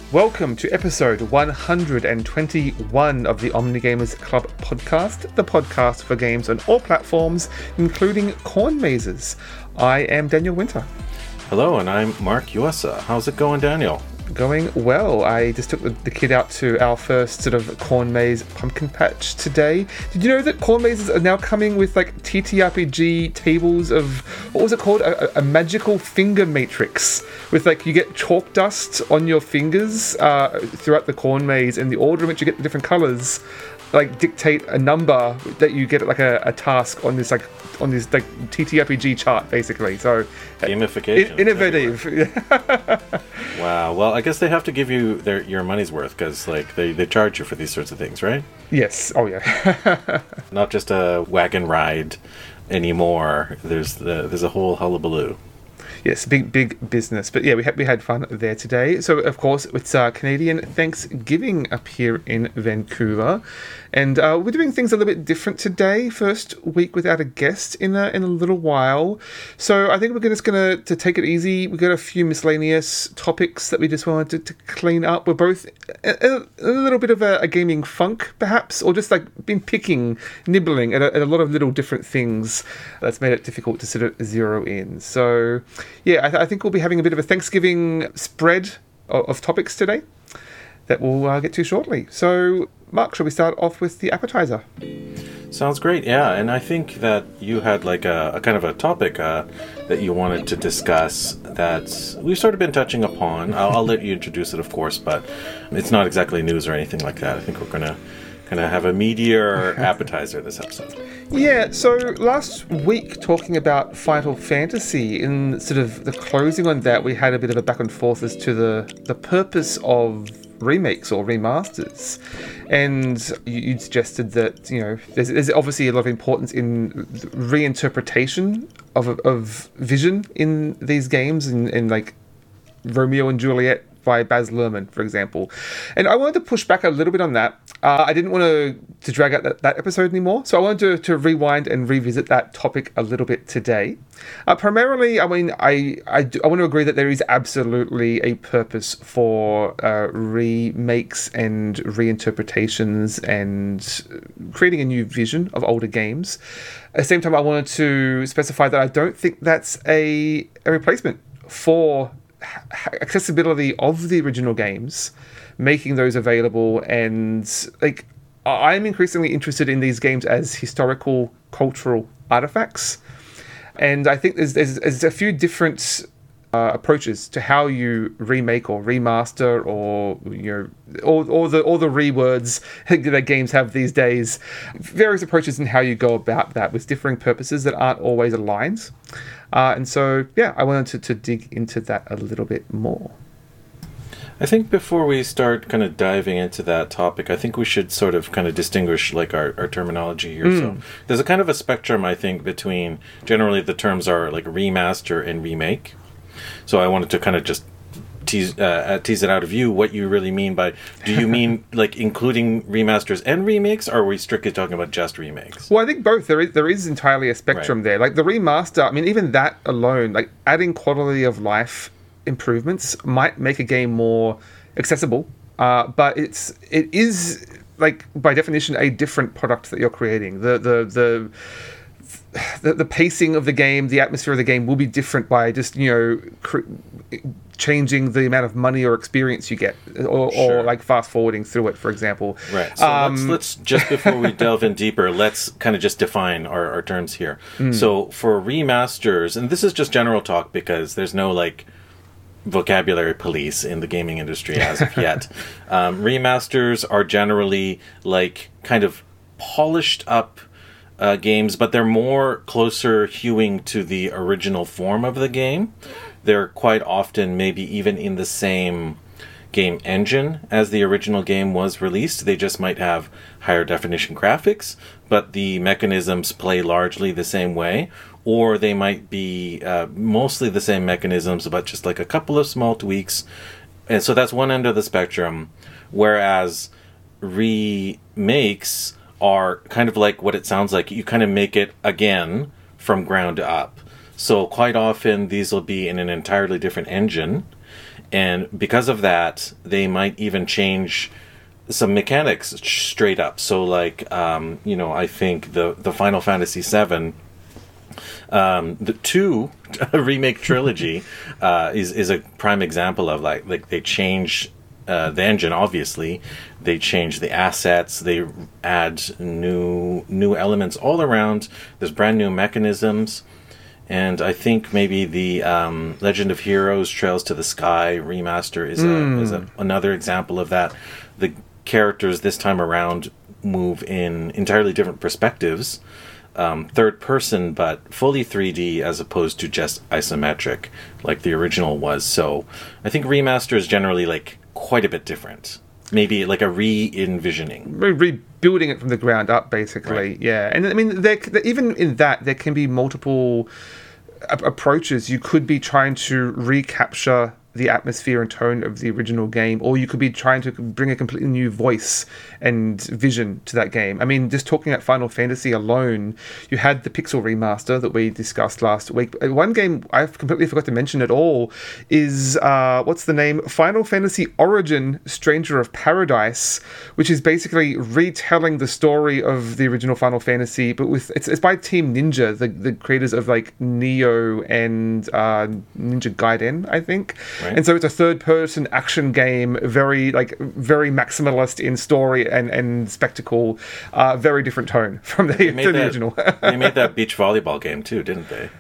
Welcome to episode 121 of the Omnigamers Club podcast, the podcast for games on all platforms, including Corn Mazes. I am Daniel Winter. Hello, and I'm Mark Yuasa. How's it going, Daniel? Going well. I just took the kid out to our first sort of corn maze pumpkin patch today. Did you know that corn mazes are now coming with like TTRPG tables of, what was it called? A magical finger matrix with like you get chalk dust on your fingers throughout the corn maze, and the order in which you get the different colors like dictate a number that you get like a task on this TTRPG chart, basically. So gamification, innovative. Wow. Well, I guess they have to give you your money's worth because like they charge you for these sorts of things, right? Yes. Oh yeah. Not just a wagon ride anymore. There's a whole hullabaloo. Yes, big business. But yeah, we had fun there today. So of course it's Canadian Thanksgiving up here in Vancouver, and we're doing things a little bit different today. First week without a guest in a little while. So I think we're just going to take it easy. We've got a few miscellaneous topics that we just wanted to clean up. We're both a little bit of a gaming funk, perhaps, or just like been nibbling at a lot of little different things that's made it difficult to sort of zero in. So yeah, I think we'll be having a bit of a Thanksgiving spread of topics today that we'll get to shortly. So, Mark, shall we start off with the appetizer? Sounds great, yeah. And I think that you had like a kind of a topic that you wanted to discuss that we've sort of been touching upon. I'll let you introduce it, of course, but it's not exactly news or anything like that. I think we're going to have a meatier appetizer this episode. Yeah, so last week, talking about Final Fantasy, in sort of the closing on that, we had a bit of a back and forth as to the purpose of remakes or remasters. And you suggested that, you know, there's obviously a lot of importance in reinterpretation of vision in these games, in like Romeo and Juliet by Baz Luhrmann, for example. And I wanted to push back a little bit on that. I didn't want to drag out that episode anymore, so I wanted to rewind and revisit that topic a little bit today. Primarily, I mean, I want to agree that there is absolutely a purpose for remakes and reinterpretations and creating a new vision of older games. At the same time, I wanted to specify that I don't think that's a replacement for accessibility of the original games, making those available. And like, I'm increasingly interested in these games as historical, cultural artifacts, and I think there's a few different approaches to how you remake or remaster, or you know, or the rewords that games have these days. Various approaches in how you go about that with differing purposes that aren't always aligned. And so, yeah, I wanted to dig into that a little bit more. I think before we start kind of diving into that topic, I think we should sort of kind of distinguish like our terminology here. So there's a kind of a spectrum, I think, between generally the terms are like remaster and remake. So I wanted to kind of just tease it out of you what you really mean by, do you mean like including remasters and remakes, or are we strictly talking about just remakes? Well, I think both. There is entirely a spectrum there. Like the remaster, I mean, even that alone, like adding quality of life improvements might make a game more accessible, but it is like by definition a different product that you're creating. The pacing of the game, the atmosphere of the game will be different by just, you know, changing the amount of money or experience you get, or like fast forwarding through it, for example. Right. So let's just before we delve in deeper, let's kind of just define our terms here. So for remasters, and this is just general talk because there's no like vocabulary police in the gaming industry as of yet. Remasters are generally like kind of polished up games, but they're more closer hewing to the original form of the game. They're quite often maybe even in the same game engine as the original game was released. They just might have higher definition graphics, but the mechanisms play largely the same way, or they might be mostly the same mechanisms, but just like a couple of small tweaks. And so that's one end of the spectrum, whereas remakes are kind of like what it sounds like. You kind of make it again from ground up. So quite often these will be in an entirely different engine, And because of that, they might even change some mechanics straight up. So, like, I think the Final Fantasy VII, the 2 remake trilogy, is a prime example of like they change the engine. Obviously, they change the assets. They add new elements all around. There's brand new mechanisms. And I think maybe the Legend of Heroes Trails to the Sky remaster is another example of that. The characters this time around move in entirely different perspectives, third person, but fully 3D as opposed to just isometric like the original was. So I think remaster is generally like quite a bit different. Maybe like a re-envisioning. Rebuilding it from the ground up, basically. Right. Yeah. And I mean, even in that, there can be multiple approaches. You could be trying to recapture the atmosphere and tone of the original game, or you could be trying to bring a completely new voice and vision to that game. I mean, just talking about Final Fantasy alone, you had the Pixel remaster that we discussed last week. One game I completely forgot to mention at all is, what's the name? Final Fantasy Origin Stranger of Paradise, which is basically retelling the story of the original Final Fantasy, but it's by Team Ninja, the creators of like Neo and Ninja Gaiden, I think. Right. And so it's a third-person action game, very maximalist in story and spectacle, very different tone from the original. They made that beach volleyball game too, didn't they?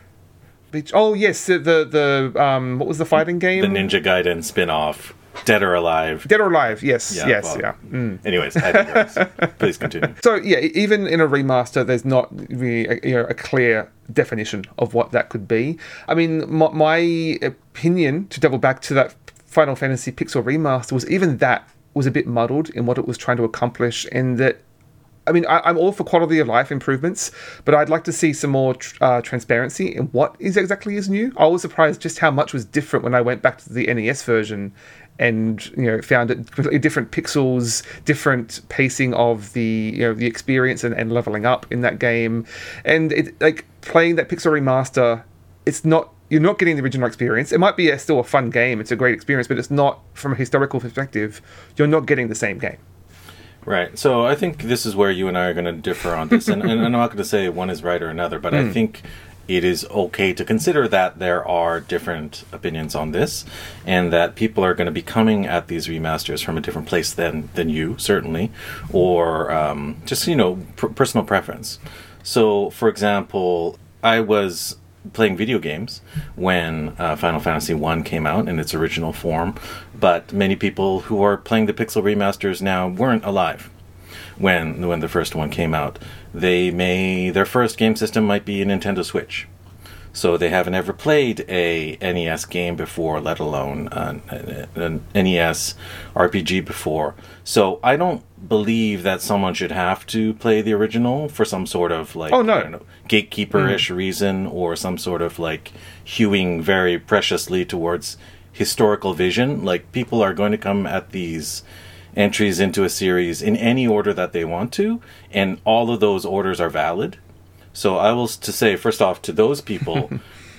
Oh yes, the what was the fighting game? The Ninja Gaiden spin-off. Dead or Alive. Dead or Alive, yes. Anyways, I digress. Please continue. So, yeah, even in a remaster, there's not really a clear definition of what that could be. I mean, my opinion, to double back to that Final Fantasy Pixel remaster, was even that was a bit muddled in what it was trying to accomplish, and that I mean, I'm all for quality of life improvements, but I'd like to see some more transparency in what exactly is new. I was surprised just how much was different when I went back to the NES version and found it completely different pixels, different pacing of the the experience and leveling up in that game. And it, like playing that Pixel remaster, you're not getting the original experience. It might be still a fun game, it's a great experience, but it's not, from a historical perspective, you're not getting the same game. Right. So I think this is where you and I are going to differ on this. And I'm not going to say one is right or another, but I think it is okay to consider that there are different opinions on this, and that people are going to be coming at these remasters from a different place than you, certainly, or just, personal preference. So, for example, I was playing video games when Final Fantasy 1 came out in its original form, but many people who are playing the Pixel remasters now weren't alive when the first one came out. Their first game system might be a Nintendo Switch, so they haven't ever played a NES game before, let alone an NES RPG before. So I don't believe that someone should have to play the original for some sort of gatekeeper-ish reason, or some sort of hewing very preciously towards historical vision. Like, people are going to come at these entries into a series in any order that they want to, and all of those orders are valid. So I will to say, first off, to those people,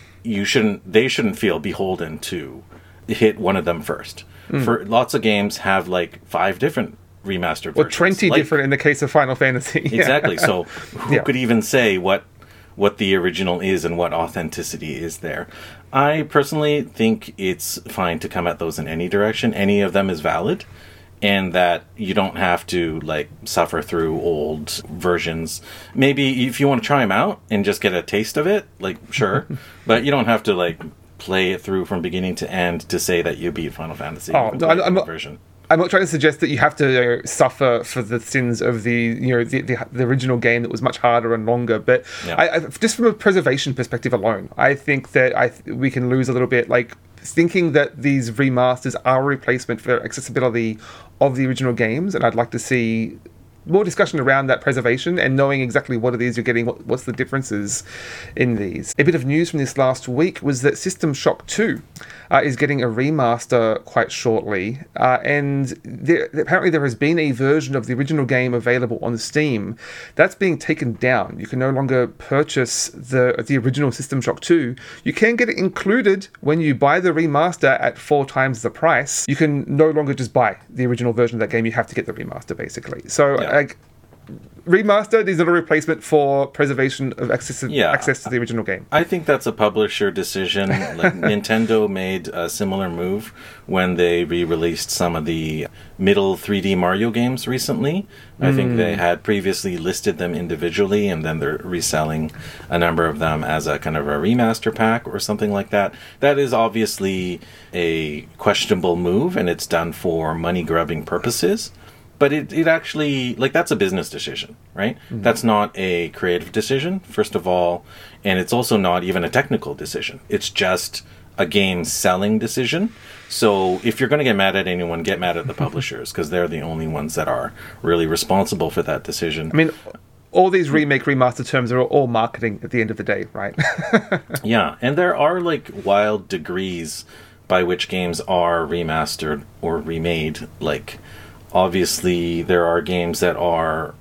they shouldn't feel beholden to hit one of them first. For lots of games have 5 different remastered versions. Or 20 different in the case of Final Fantasy. Exactly. So who could even say what the original is and what authenticity is there? I personally think it's fine to come at those in any direction. Any of them is valid, and that you don't have to suffer through old versions. Maybe if you want to try them out and just get a taste of it, sure, but you don't have to play it through from beginning to end to say that you beat Final Fantasy. Version. I'm not trying to suggest that you have to suffer for the sins of the original game that was much harder and longer, but I just from a preservation perspective alone, I think that we can lose a little bit thinking that these remasters are a replacement for accessibility of the original games, and I'd like to see more discussion around that preservation and knowing exactly what it is you're getting, what's the differences in these. A bit of news from this last week was that System Shock 2 is getting a remaster quite shortly, and apparently there has been a version of the original game available on Steam. That's being taken down. You can no longer purchase the original System Shock 2. You can get it included when you buy the remaster at 4 times the price. You can no longer just buy the original version of that game. You have to get the remaster, basically. So, remastered is not a replacement for preservation of access to the original game. I think that's a publisher decision. Like Nintendo made a similar move when they re-released some of the middle 3D Mario games recently. I think they had previously listed them individually, and then they're reselling a number of them as a kind of a remaster pack or something like that. That is obviously a questionable move, and it's done for money-grubbing purposes. But it actually, like, that's a business decision, right? Mm-hmm. That's not a creative decision, first of all, and it's also not even a technical decision. It's just a game selling decision. So if you're going to get mad at anyone, get mad at the publishers, because they're the only ones that are really responsible for that decision. I mean, all these remake, remaster terms are all marketing at the end of the day, right? Yeah, and there are, like, wild degrees by which games are remastered or remade, like... Obviously, there are games that are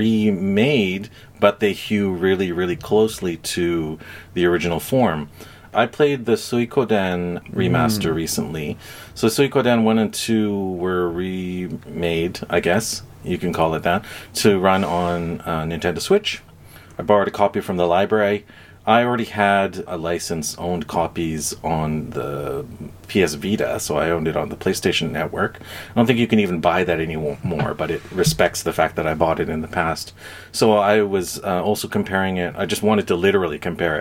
remade, but they hew really, really closely to the original form. I played the Suikoden remaster recently. So Suikoden 1 and 2 were remade, I guess you can call it that, to run on Nintendo Switch. I borrowed a copy from the library. I already had a license, owned copies on the PS Vita, so I owned it on the PlayStation Network. I don't think you can even buy that anymore, but it respects the fact that I bought it in the past. So I was also comparing it. I just wanted to literally compare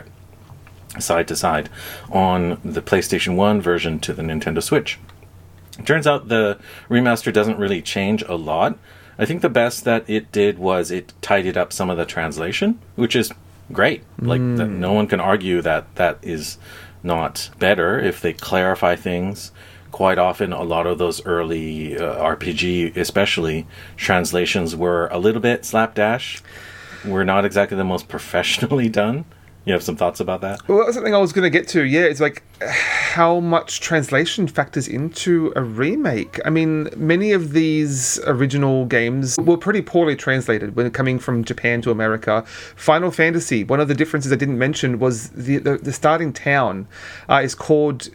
it side to side on the PlayStation 1 version to the Nintendo Switch. It turns out the remaster doesn't really change a lot. I think the best that it did was it tidied up some of the translation, which is great. Like, no one can argue that that is not better if they clarify things. Quite often, a lot of those early RPG, especially, translations were a little bit slapdash. Were not exactly the most professionally done. You have some thoughts about that? Well, that's something I was going to get to. Yeah, it's like how much translation factors into a remake. I mean, many of these original games were pretty poorly translated when coming from Japan to America. Final Fantasy, one of the differences I didn't mention was the starting town is called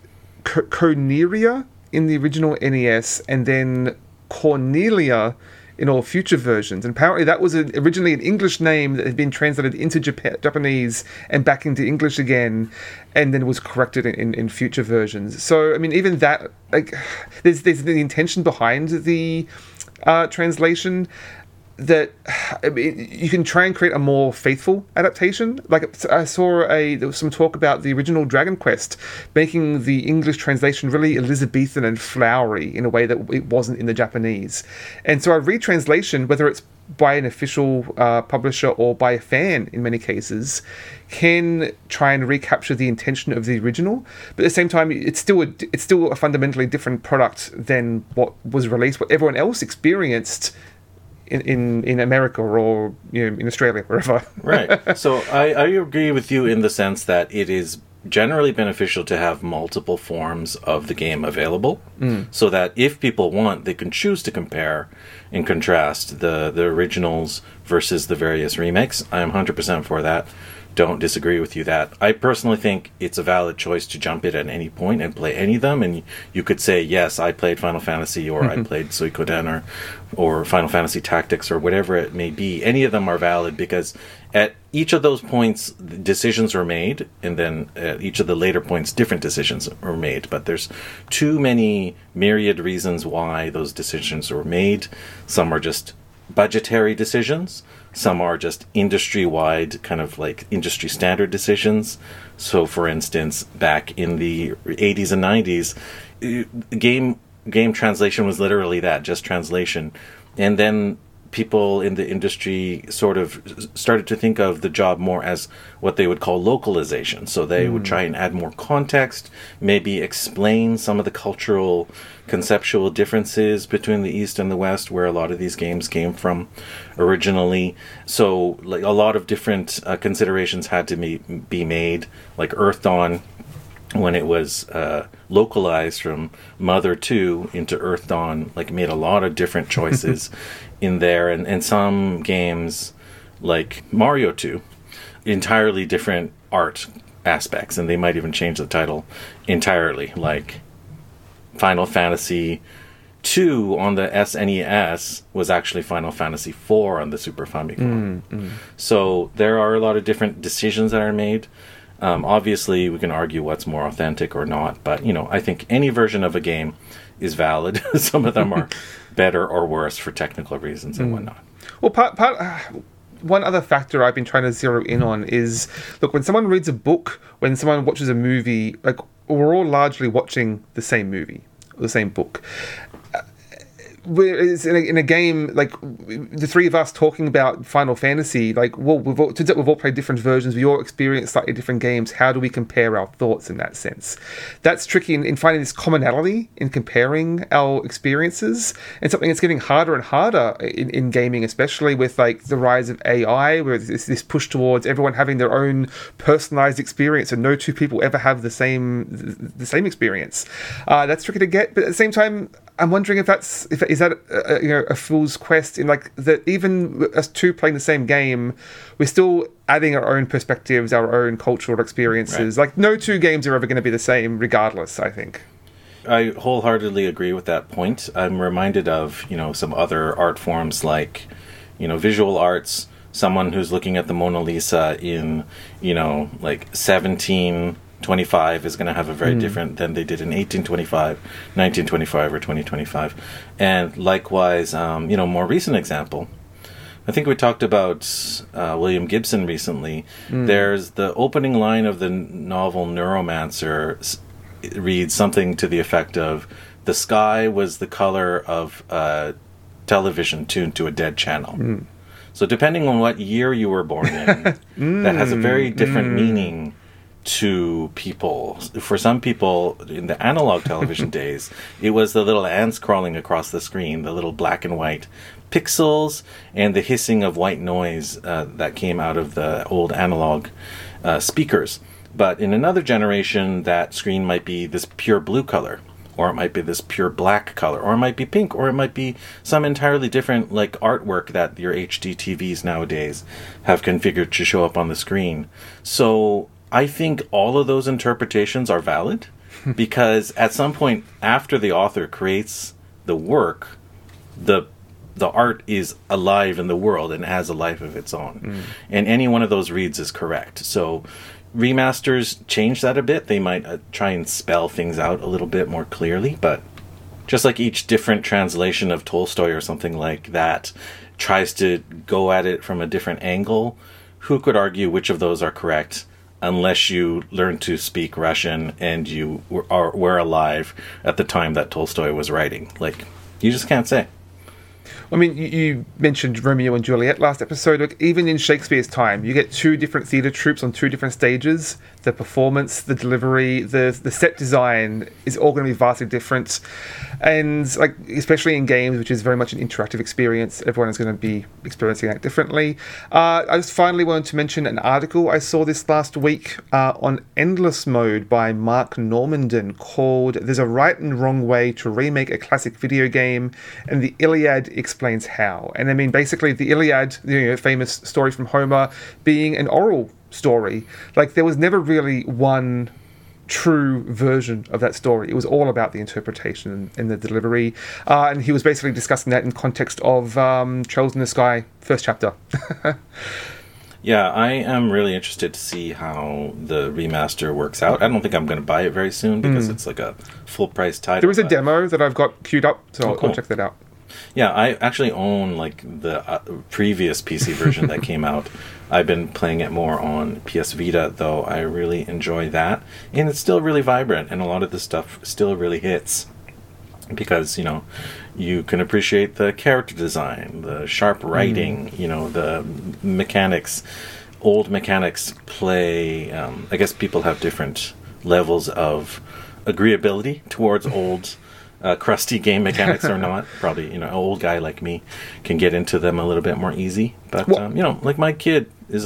Corneria in the original NES, and then Cornelia in all future versions. And apparently that was originally an English name that had been translated into Japanese and back into English again, and then was corrected in future versions. So, I mean, even that, like, there's the intention behind the translation that, I mean, you can try and create a more faithful adaptation. Like, I saw there was some talk about the original Dragon Quest making the English translation really Elizabethan and flowery in a way that it wasn't in the Japanese. And so a retranslation, whether it's by an official publisher or by a fan in many cases, can try and recapture the intention of the original, but at the same time it's still a fundamentally different product than what was released, what everyone else experienced in America or, you know, in Australia, wherever. Right. So I agree with you in the sense that it is generally beneficial to have multiple forms of the game available, so that if people want, they can choose to compare and contrast the originals versus the various remakes. I am 100% for that. Don't disagree with you that. I personally think it's a valid choice to jump in at any point and play any of them, and you could say, yes, I played Final Fantasy, or I played Suikoden, or Final Fantasy Tactics, or whatever it may be. Any of them are valid, because at each of those points, decisions were made, and then at each of the later points, different decisions were made. But there's too many myriad reasons why those decisions were made. Some are just budgetary decisions. Some are just industry-wide, kind of like industry standard decisions. So, for instance, back in the 80s and 90s, game translation was literally that, just translation. And then people in the industry sort of started to think of the job more as what they would call localization. So they would try and add more context, maybe explain some of the cultural, conceptual differences between the East and the West, where a lot of these games came from originally. So like a lot of different considerations had to be made, like Earth Dawn, when it was localized from Mother 2 into Earth Dawn, like made a lot of different choices in there. And some games, like Mario 2, entirely different art aspects, and they might even change the title entirely. Like Final Fantasy 2 on the SNES was actually Final Fantasy 4 on the Super Famicom. So there are a lot of different decisions that are made. Obviously, we can argue what's more authentic or not, but, you know, I think any version of a game is valid. Some of them are better or worse for technical reasons and whatnot. Well, one other factor I've been trying to zero in on is, look, when someone reads a book, when someone watches a movie, like, we're all largely watching the same movie, or the same book. Whereas in a game, like the three of us talking about Final Fantasy, like, well, we've all played different versions. We all experienced slightly different games. How do we compare our thoughts in that sense? That's tricky in finding this commonality in comparing our experiences, and something that's getting harder and harder in gaming, especially with like the rise of AI, where there's this push towards everyone having their own personalized experience, and no two people ever have the same experience. That's tricky to get, but at the same time, I'm wondering if is that a fool's quest in like that even as two playing the same game, we're still adding our own perspectives, our own cultural experiences. Right. Like no two games are ever going to be the same regardless, I think. I wholeheartedly agree with that point. I'm reminded of, you know, some other art forms like, you know, visual arts, someone who's looking at the Mona Lisa in, you know, like 1725 is going to have a very different than they did in 1825, 1925, or 2025. And likewise, you know, more recent example, I think we talked about William Gibson recently. There's the opening line of the novel Neuromancer. It reads something to the effect of, the sky was the color of television tuned to a dead channel. So depending on what year you were born in, that has a very different meaning to people. For some people in the analog television days, it was the little ants crawling across the screen, the little black and white pixels, and the hissing of white noise that came out of the old analog speakers. But in another generation, that screen might be this pure blue color, or it might be this pure black color, or it might be pink, or it might be some entirely different like artwork that your HD TVs nowadays have configured to show up on the screen. So I think all of those interpretations are valid, because at some point after the author creates the work, the art is alive in the world and has a life of its own. And any one of those reads is correct. So remasters change that a bit. They might try and spell things out a little bit more clearly, but just like each different translation of Tolstoy or something like that tries to go at it from a different angle, who could argue which of those are correct unless you learn to speak Russian and you were alive at the time that Tolstoy was writing? Like, you just can't say. I mean, you mentioned Romeo and Juliet last episode. Like, even in Shakespeare's time, you get two different theatre troupes on two different stages. The performance, the delivery, the set design is all going to be vastly different. And like, especially in games, which is very much an interactive experience, everyone is going to be experiencing that differently. I just finally wanted to mention an article I saw this last week on Endless Mode by Mark Normandin called "There's a Right and Wrong Way to Remake a Classic Video Game, and the Iliad Explains How." And I mean, basically, the Iliad, famous story from Homer, being an oral story. Like, there was never really one true version of that story. It was all about the interpretation and the delivery. And he was basically discussing that in context of Trails in the Sky, first chapter. Yeah, I am really interested to see how the remaster works out. I don't think I'm going to buy it very soon because it's like a full price title. There is a demo that I've got queued up, so I'll check that out. Yeah, I actually own like the previous PC version that came out. I've been playing it more on PS Vita, though. I really enjoy that, and it's still really vibrant, and a lot of the stuff still really hits. because you can appreciate the character design, the sharp writing, the mechanics. Old mechanics play. I guess people have different levels of agreeability towards old, crusty game mechanics or not. Probably, an old guy like me can get into them a little bit more easy. But like my kid is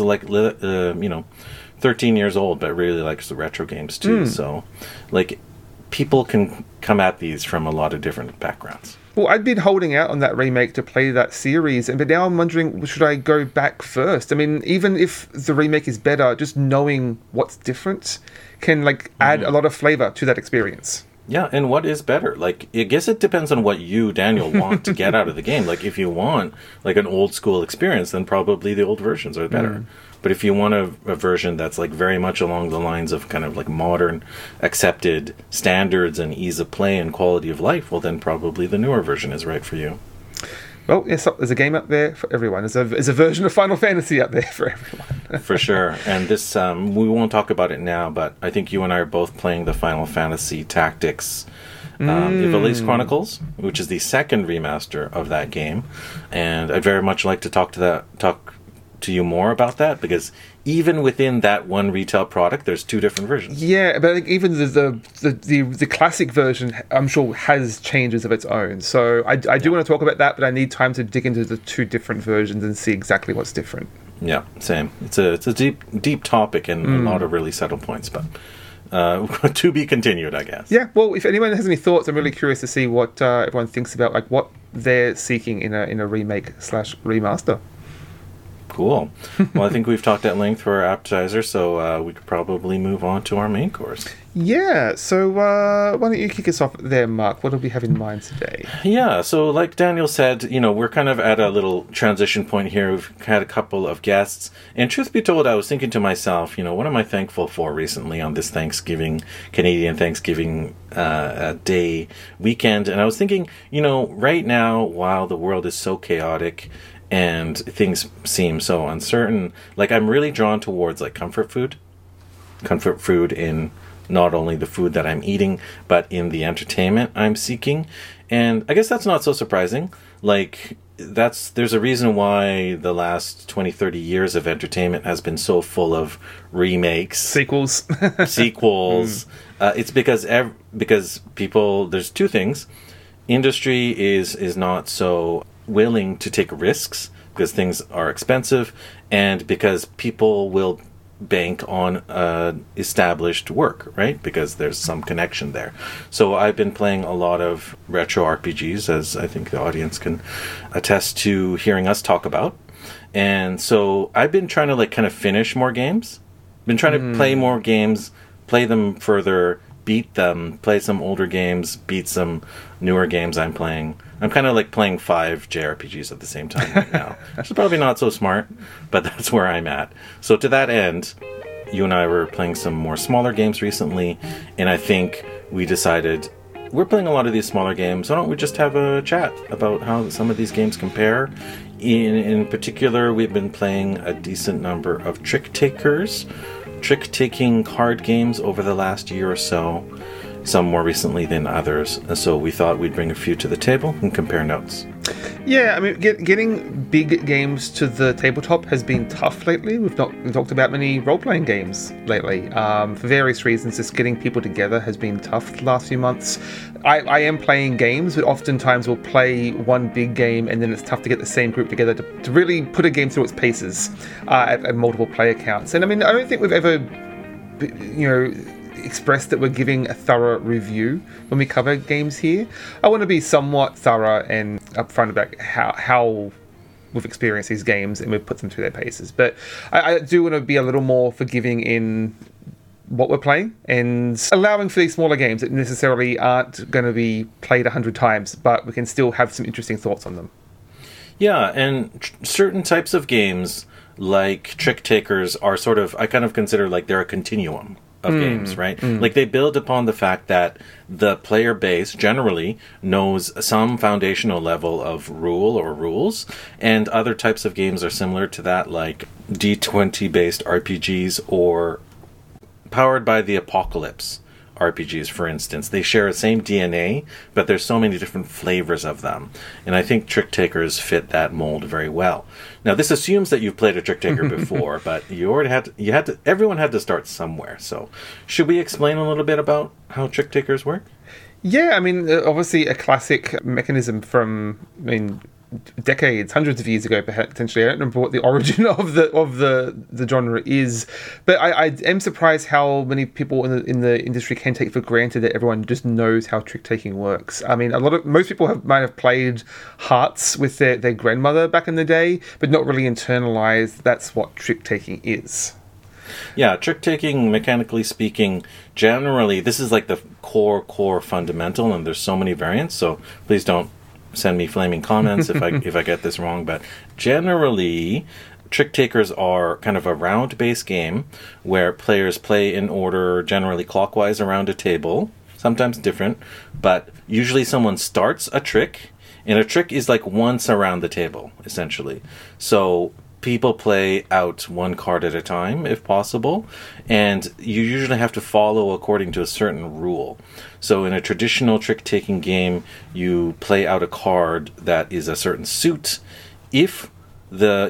13 years old, but really likes the retro games too. So, like, people can come at these from a lot of different backgrounds. Well, I'd been holding out on that remake to play that series, but now I'm wondering, should I go back first? I mean, even if the remake is better, just knowing what's different can add a lot of flavor to that experience. Yeah, and what is better? Like, I guess it depends on what you, Daniel, want to get out of the game. Like, if you want an old school experience, then probably the old versions are better. But if you want a version that's very much along the lines of kind of modern accepted standards and ease of play and quality of life, well, then probably the newer version is right for you. Well, yes, there's a game out there for everyone. There's a version of Final Fantasy out there for everyone. For sure. And this, we won't talk about it now, but I think you and I are both playing the Final Fantasy Tactics Ivalice Chronicles, which is the second remaster of that game. And I'd very much like to talk to you more about that, because even within that one retail product, there's two different versions. Yeah, but even the classic version, I'm sure, has changes of its own. So I do want to talk about that, but I need time to dig into the two different versions and see exactly what's different. Yeah, same. It's a deep topic and a lot of really subtle points, but to be continued, I guess. Yeah, well, if anyone has any thoughts, I'm really curious to see what everyone thinks about what they're seeking in a remake/remaster. Cool. Well, I think we've talked at length for our appetizer, so we could probably move on to our main course. Yeah, so why don't you kick us off there, Mark? What do we have in mind today? Yeah, so like Daniel said, we're kind of at a little transition point here. We've had a couple of guests, and truth be told, I was thinking to myself, what am I thankful for recently on this Canadian Thanksgiving Day weekend? And I was thinking, right now, while the world is so chaotic and things seem so uncertain, I'm really drawn towards comfort food in not only the food that I'm eating, but in the entertainment I'm seeking. And I guess that's not so surprising. There's a reason why the last 20-30 years of entertainment has been so full of remakes, sequels. It's because people, there's two things. Industry is not so willing to take risks because things are expensive, and because people will bank on established work, right? Because there's some connection there. So I've been playing a lot of retro RPGs, as I think the audience can attest to hearing us talk about. And so I've been trying to kind of finish more games. Been trying to play more games, play them further, beat them, play some older games, beat some newer games I'm playing. I'm kind of playing 5 JRPGs at the same time right now, which is probably not so smart, but that's where I'm at. So to that end, you and I were playing some more smaller games recently, and I think we decided we're playing a lot of these smaller games. Why don't we just have a chat about how some of these games compare? In particular, we've been playing a decent number of trick-taking card games over the last year or so, some more recently than others. So we thought we'd bring a few to the table and compare notes. Yeah, I mean, getting big games to the tabletop has been tough lately. We've not talked about many role-playing games lately. For various reasons, just getting people together has been tough the last few months. I am playing games, but oftentimes we'll play one big game, and then it's tough to get the same group together to really put a game through its paces at multiple player counts. And I mean, I don't think we've ever, expressed that we're giving a thorough review when we cover games here. I want to be somewhat thorough and upfront about how we've experienced these games and we've put them through their paces. But I do want to be a little more forgiving in what we're playing and allowing for these smaller games that necessarily aren't going to be played 100 times, but we can still have some interesting thoughts on them. Yeah, and certain types of games, like Trick Takers, are sort of, I kind of consider they're a continuum of games, right? They build upon the fact that the player base generally knows some foundational level of rules, and other types of games are similar to that, like D20 based RPGs or Powered by the Apocalypse RPGs, for instance. They share the same DNA, but there's so many different flavors of them. And I think Trick Takers fit that mold very well. Now, this assumes that you've played a Trick Taker before, but everyone had to start somewhere. So, should we explain a little bit about how Trick Takers work? Yeah, I mean, obviously a classic mechanism from, decades, hundreds of years ago, potentially. I don't remember what the origin of the genre is, but I am surprised how many people in the industry can take for granted that everyone just knows how trick taking works. I mean, most people might have played Hearts with their grandmother back in the day, but not really internalized that's what trick taking is. Yeah, trick-taking, mechanically speaking, generally, this is like the core fundamental, and there's so many variants, so please don't send me flaming comments if I get this wrong, but generally, Trick Takers are kind of a round-based game where players play in order, generally clockwise around a table, sometimes different, but usually someone starts a trick, and a trick is like once around the table, essentially. So people play out one card at a time, if possible, and you usually have to follow according to a certain rule. So in a traditional trick-taking game, you play out a card that is a certain suit. If the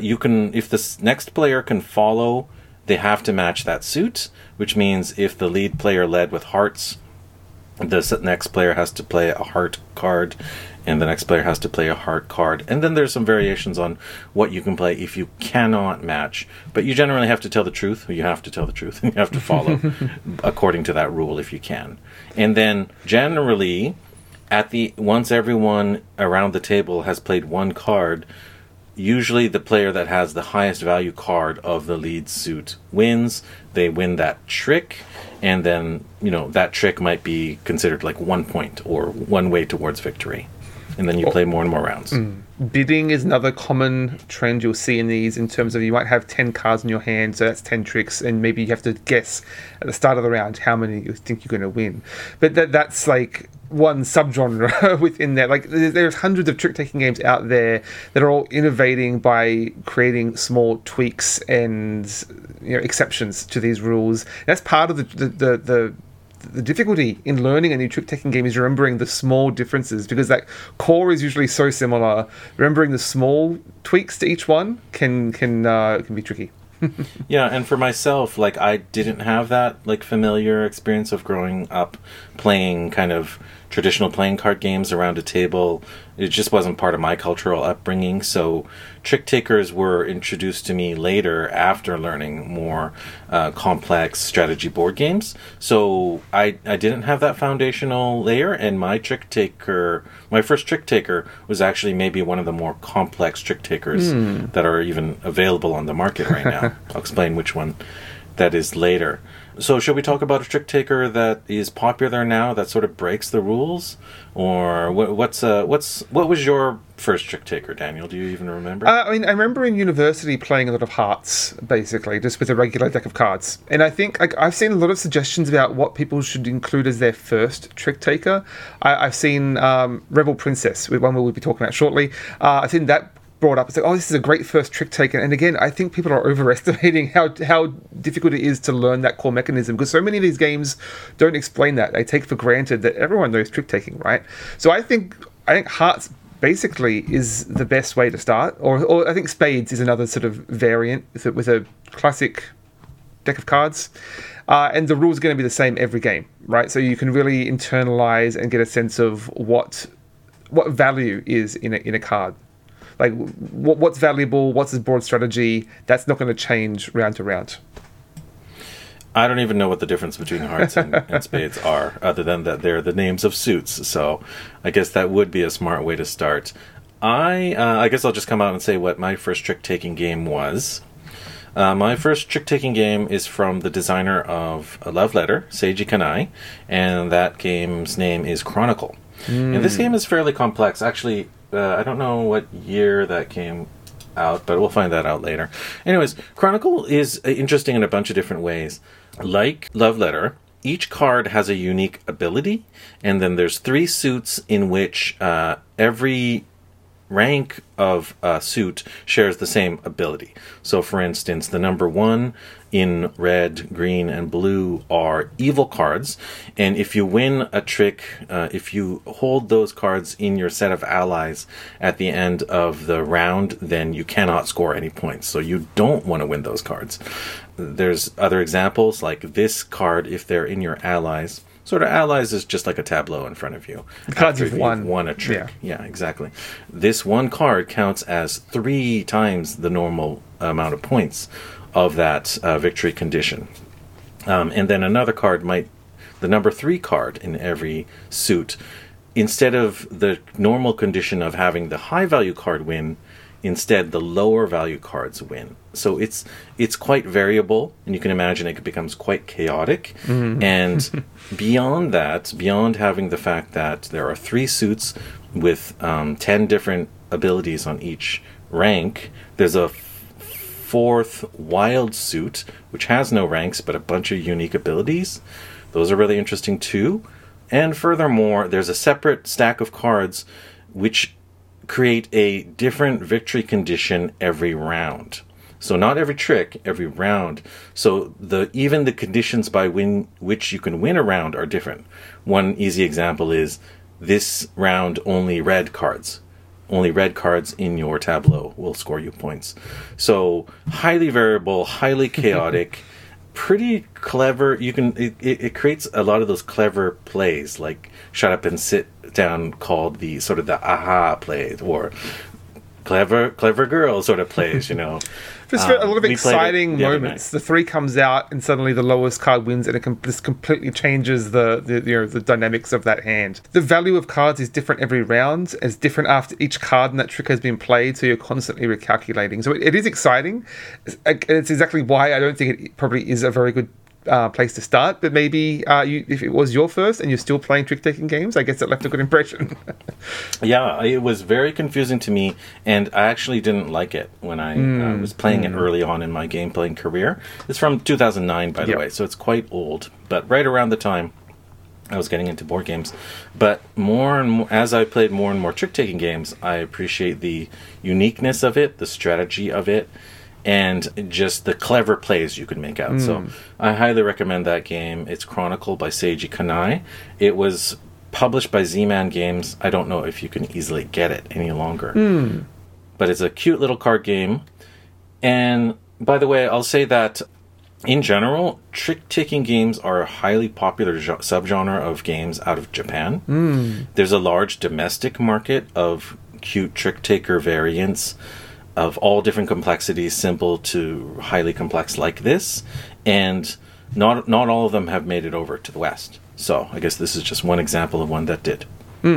next player can follow, they have to match that suit, which means if the lead player led with hearts, the next player has to play a heart card, and the next player has to play a heart card. And then there's some variations on what you can play if you cannot match. But you generally have to tell the truth. You have to tell the truth. You have to follow according to that rule if you can. And then generally, once everyone around the table has played one card, usually the player that has the highest value card of the lead suit wins. They win that trick. And then, that trick might be considered like 1 point or one way towards victory. And then you play more and more rounds. Bidding is another common trend you'll see in these, in terms of you might have 10 cards in your hand, so that's 10 tricks, and maybe you have to guess at the start of the round how many you think you're going to win. But that's like one subgenre within that. Like, there's hundreds of trick-taking games out there that are all innovating by creating small tweaks and exceptions to these rules. That's part of the difficulty in learning a new trick-taking game, is remembering the small differences, because that core is usually so similar. Remembering the small tweaks to each one can be tricky. Yeah, and for myself, like, I didn't have that familiar experience of growing up playing kind of traditional playing card games around a table. It just wasn't part of my cultural upbringing. So Trick Takers were introduced to me later after learning more complex strategy board games. So I didn't have that foundational layer, and my first Trick Taker was actually maybe one of the more complex Trick Takers that are even available on the market right now. I'll explain which one that is later. So should we talk about a Trick Taker that is popular now that sort of breaks the rules? Or what was your first Trick Taker, Daniel? Do you even remember? I remember in university playing a lot of Hearts, basically, just with a regular deck of cards. And I think I've seen a lot of suggestions about what people should include as their first Trick Taker. I've seen Rebel Princess, one we'll be talking about shortly. I've seen that brought up. It's like, this is a great first trick taker. And again, I think people are overestimating how difficult it is to learn that core mechanism, because so many of these games don't explain that. They take for granted that everyone knows trick taking, right? So I think Hearts basically is the best way to start, or I think Spades is another sort of variant with a classic deck of cards. And the rules are going to be the same every game, right? So you can really internalize and get a sense of what value is in a card. Like, what's valuable, what's his board strategy, that's not going to change round to round. I don't even know what the difference between Hearts and Spades are, other than that they're the names of suits. So I guess that would be a smart way to start. I guess I'll just come out and say what my first trick-taking game was. My first trick-taking game is from the designer of A Love Letter, Seiji Kanai, and that game's name is Chronicle. And this game is fairly complex. Actually, I don't know what year that came out, but we'll find that out later. Anyways, Chronicle is interesting in a bunch of different ways. Like Love Letter, each card has a unique ability, and then there's 3 suits in which every rank of a suit shares the same ability. So, for instance, the number 1 in red, green, and blue are evil cards. And if you win a trick, if you hold those cards in your set of allies at the end of the round, then you cannot score any points. So you don't want to win those cards. There's other examples, like this card, if they're in your allies. Sort of allies is just like a tableau in front of you. Cards you've won a trick. Yeah, exactly. This one card counts as 3 times the normal amount of points of that victory condition. And then another card the number 3 card in every suit, instead of the normal condition of having the high value card win, instead the lower value cards win. So it's quite variable, and you can imagine it becomes quite chaotic. And beyond that, beyond having the fact that there are 3 suits with 10 different abilities on each rank, there's a 4th wild suit which has no ranks but a bunch of unique abilities. Those are really interesting too. And furthermore, there's a separate stack of cards which create a different victory condition every round. So not every trick, every round. So even the conditions by which you can win a round are different. One easy example is this round only red cards. Only red cards in your tableau will score you points. So highly variable, highly chaotic, pretty clever. It creates a lot of those clever plays, like shut up and sit down, called the sort of the aha plays, or clever girl sort of plays, Just a lot of exciting moments. The 3 comes out, and suddenly the lowest card wins, and this completely changes the dynamics of that hand. The value of cards is different every round. It's different after each card in that trick has been played, so you're constantly recalculating. So it is exciting. It's exactly why I don't think it probably is a very good place to start, but maybe if it was your first and you're still playing trick-taking games, I guess it left a good impression. Yeah, it was very confusing to me, and I actually didn't like it when I was playing it early on in my game-playing career. It's from 2009, by the way, so it's quite old, but right around the time I was getting into board games. But more and more, as I played more and more trick-taking games, I appreciate the uniqueness of it, the strategy of it, and just the clever plays you can make out. So I highly recommend that game. It's Chronicle by Seiji Kanai. It was published by Z-Man Games. I don't know if you can easily get it any longer. But it's a cute little card game. And by the way, I'll say that in general, trick-taking games are a highly popular subgenre of games out of Japan. There's a large domestic market of cute trick-taker variants of all different complexities, simple to highly complex like this, and not all of them have made it over to the West. So I guess this is just one example of one that did.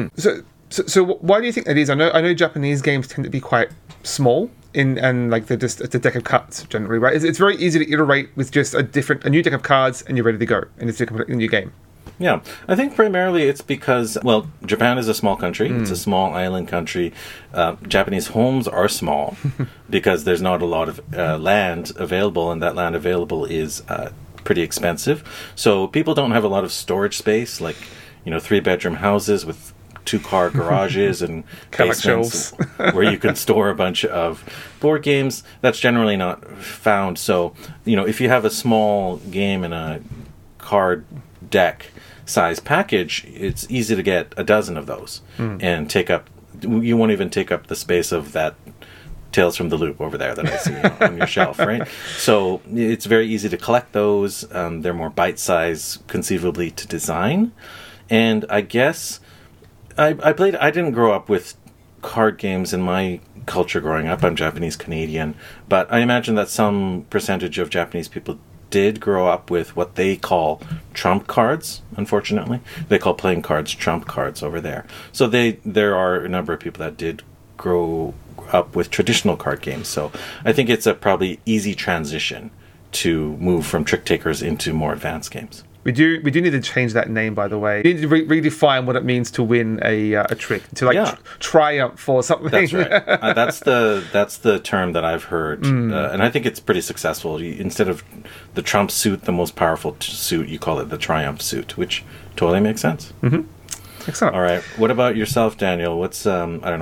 So why do you think that is? I know Japanese games tend to be quite small, and like it's a deck of cards generally, right? It's very easy to iterate with just a new deck of cards, and you're ready to go, and it's a completely new game. Yeah, I think primarily it's because, well, Japan is a small country. It's a small island country. Japanese homes are small because there's not a lot of land available, and that land available is pretty expensive. So people don't have a lot of storage space, like, 3-bedroom houses with 2-car garages and basements where you can store a bunch of board games. That's generally not found. So, if you have a small game in a card deck size package, it's easy to get a dozen of those and you won't even take up the space of that Tales from the Loop over there that I see on your shelf, right? So it's very easy to collect those. They're more bite-sized conceivably to design. And I guess I didn't grow up with card games in my culture growing up. I'm Japanese Canadian, but I imagine that some percentage of Japanese people did grow up with what they call trump cards, unfortunately. They call playing cards trump cards over there. So there are a number of people that did grow up with traditional card games. So I think it's a probably easy transition to move from trick takers into more advanced games. We do need to change that name, by the way. We need to redefine what it means to win a trick, to triumph or something. That's right. That's the term that I've heard, and I think it's pretty successful. Instead of the trump suit, the most powerful suit, you call it the triumph suit, which totally makes sense. Excellent. All right. What about yourself, Daniel? What's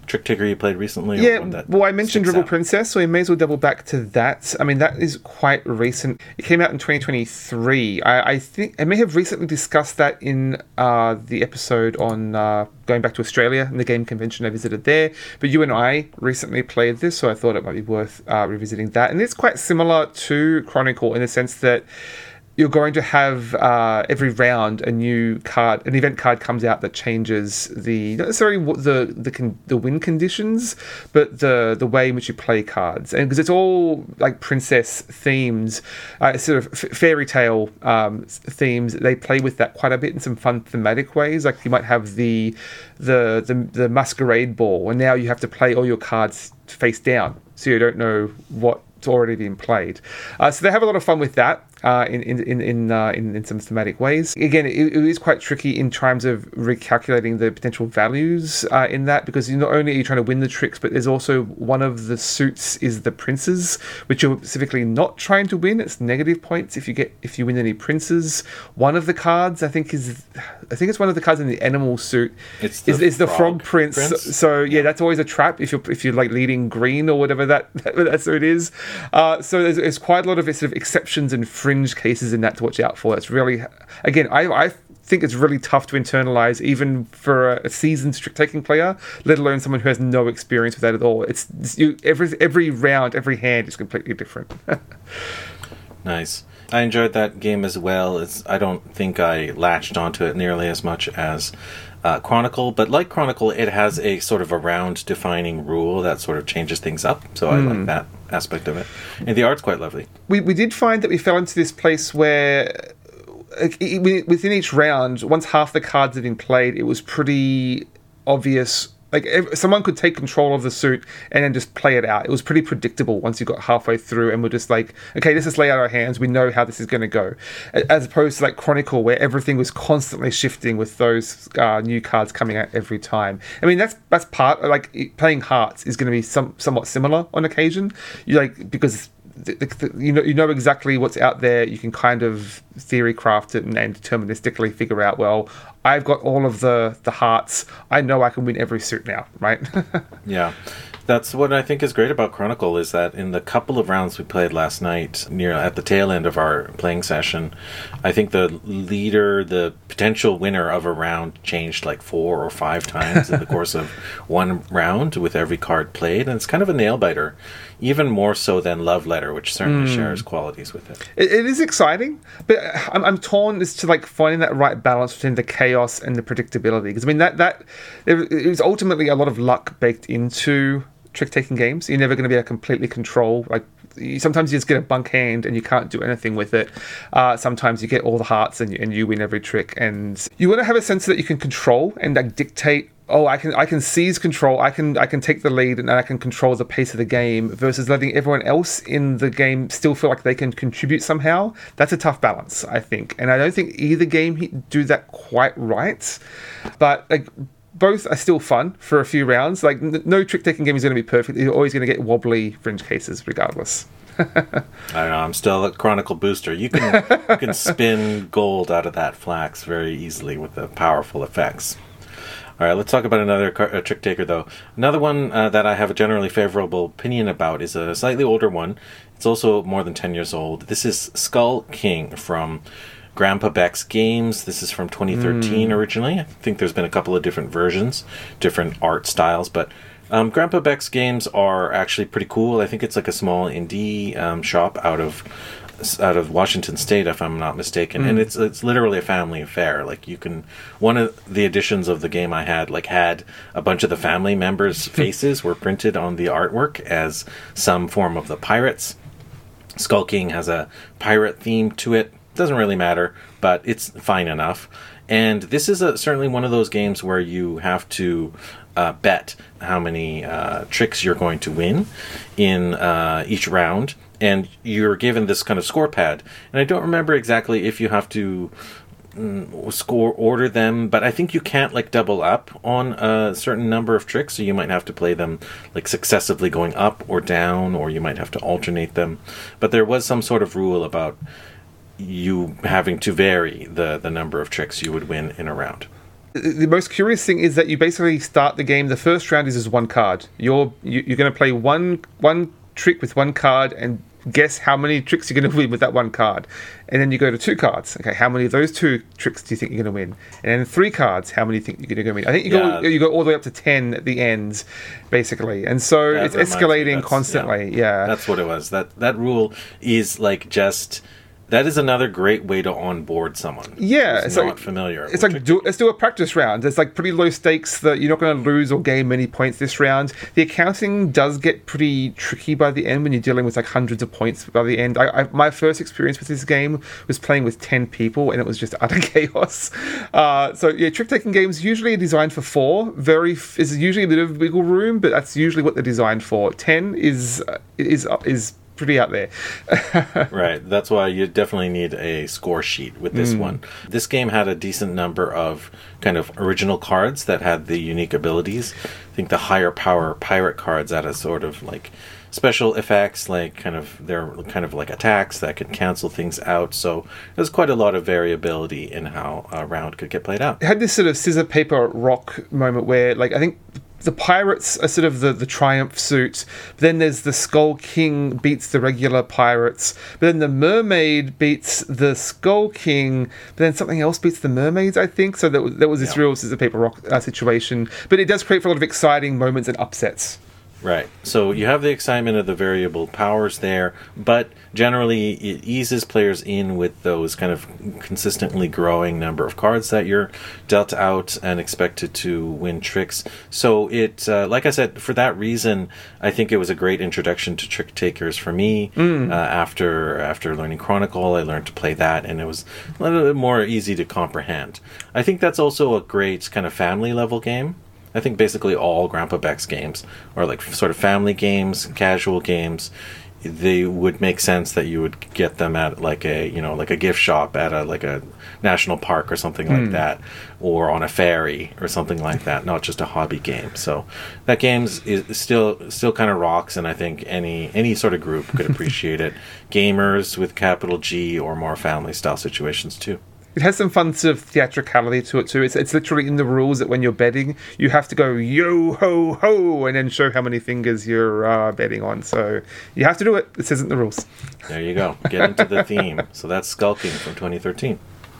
trick taker you played recently? Or Yeah, one that well, I mentioned sticks Dribble out? Princess, so we may as well double back to that. I mean, that is quite recent. It came out in 2023. I think I may have recently discussed that in the episode on going back to Australia and the game convention I visited there. But you and I recently played this, so I thought it might be worth revisiting that. And it's quite similar to Chronicle in the sense that you're going to have every round a new card, an event card comes out that changes not necessarily what the win conditions, but the way in which you play cards. And because it's all like princess themes, sort of fairy tale themes, they play with that quite a bit in some fun thematic ways. Like you might have the masquerade ball, and now you have to play all your cards face down, so you don't know what's already been played. So they have a lot of fun with that. In some thematic ways. Again, it is quite tricky in terms of recalculating the potential values in that, because not only are you trying to win the tricks, but there's also one of the suits is the princes, which you're specifically not trying to win. It's negative points if you win any princes. One of the cards I think it's one of the cards in the animal suit is the frog prince. So yeah, that's always a trap if you're like leading green or whatever that suit is. So there's quite a lot of sort of exceptions and fringe cases in that to watch out for. It's really, again, I think it's really tough to internalize even for a seasoned trick-taking player, let alone someone who has no experience with that at all. Every round, every hand is completely different. Nice. I enjoyed that game as well. I don't think I latched onto it nearly as much as Chronicle, but like Chronicle, it has a sort of a round-defining rule that sort of changes things up, so I like that aspect of it. And the art's quite lovely. We did find that we fell into this place where within each round, once half the cards had been played, it was pretty obvious. Like someone could take control of the suit and then just play it out. It was pretty predictable once you got halfway through, and we're just like, okay, let's just lay out our hands. We know how this is going to go, as opposed to like Chronicle, where everything was constantly shifting with those new cards coming out every time. I mean, that's part like playing Hearts is going to be somewhat similar on occasion. Because you know exactly what's out there. You can kind of theory craft it and deterministically figure out, well, I've got all of the hearts. I know I can win every suit now, right? Yeah. That's what I think is great about Chronicle, is that in the couple of rounds we played last night, at the tail end of our playing session, I think the potential winner of a round changed like 4 or 5 times in the course of one round with every card played, and it's kind of a nail-biter, even more so than Love Letter, which certainly shares qualities with it. It is exciting, but I'm torn as to like finding that right balance between the chaos and the predictability, because I mean that is ultimately a lot of luck baked into trick-taking games. You're never going to be able to completely control. Like sometimes you just get a bunk hand and you can't do anything with it. Sometimes you get all the hearts and you win every trick. And you want to have a sense that you can control and like dictate. Oh, I can seize control. I can take the lead and I can control the pace of the game, versus letting everyone else in the game still feel like they can contribute somehow. That's a tough balance, I think. And I don't think either game do that quite right. But like, both are still fun for a few rounds. Like no trick-taking game is going to be perfect. You're always going to get wobbly fringe cases regardless. I don't know. I'm still a Chronicle booster. You can spin gold out of that flax very easily with the powerful effects. All right, let's talk about another trick taker, though. Another one that I have a generally favorable opinion about is a slightly older one. It's also more than 10 years old. This is Skull King from Grandpa Beck's Games. This is from 2013 originally. I think there's been a couple of different versions, different art styles, but Grandpa Beck's Games are actually pretty cool. I think it's like a small indie shop out of Washington State, if I'm not mistaken, and it's literally a family affair. Like one of the editions of the game I had a bunch of the family members' faces were printed on the artwork as some form of the pirates. Skull King has a pirate theme to it. Doesn't really matter, but it's fine enough. And this is certainly one of those games where you have to bet how many tricks you're going to win in each round. And you're given this kind of score pad. And I don't remember exactly if you have to order them, but I think you can't double up on a certain number of tricks, so you might have to play them successively going up or down, or you might have to alternate them. But there was some sort of rule about you having to vary the number of tricks you would win in a round. The most curious thing is that you basically start the game. The first round is just one card. You're going to play one trick with one card and guess how many tricks you're going to win with that one card. And then you go to 2 cards. Okay, how many of those 2 tricks do you think you're going to win? And then 3 cards, how many do you think you're going to win? I think you go all the way up to 10 at the end, basically. And so it's escalating constantly. Yeah. That's what it was. That rule is like just... That is another great way to onboard someone. Yeah, who's not familiar. It's like let's do a practice round. It's like pretty low stakes that you're not going to lose or gain many points this round. The accounting does get pretty tricky by the end when you're dealing with like hundreds of points by the end. My first experience with this game was playing with 10 people, and it was just utter chaos. So yeah, trick taking games usually are designed for 4. Is usually a bit of wiggle room, but that's usually what they're designed for. 10 is pretty out there. Right. That's why you definitely need a score sheet with this one. This game had a decent number of kind of original cards that had the unique abilities. I think the higher power pirate cards had a sort of like special effects, like they're kind of like attacks that could cancel things out. So there's quite a lot of variability in how a round could get played out. It had this sort of scissor paper rock moment where, like, I think the pirates are sort of the triumph suit, but then there's the Skull King beats the regular pirates, but then the mermaid beats the Skull King, but then something else beats the mermaids, I think. So there was this real scissor paper rock situation, but it does create for a lot of exciting moments and upsets. Right. So you have the excitement of the variable powers there, but generally it eases players in with those kind of consistently growing number of cards that you're dealt out and expected to win tricks. So it, like I said, for that reason, I think it was a great introduction to trick takers for me. After learning Chronicle, I learned to play that, and it was a little bit more easy to comprehend. I think that's also a great kind of family level game. I think basically all Grandpa Beck's games are like sort of family games, casual games. They would make sense that you would get them at like a gift shop at a national park or something like that, or on a ferry or something like that, not just a hobby game. So that game is still kind of rocks, and I think any sort of group could appreciate it. Gamers with capital G, or more family style situations too. It has some fun sort of theatricality to it too. It's literally in the rules that when you're betting, you have to go yo ho ho and then show how many fingers you're betting on. So you have to do it. It says in the rules. There you go. Get into the theme. So that's Skull King from 2013.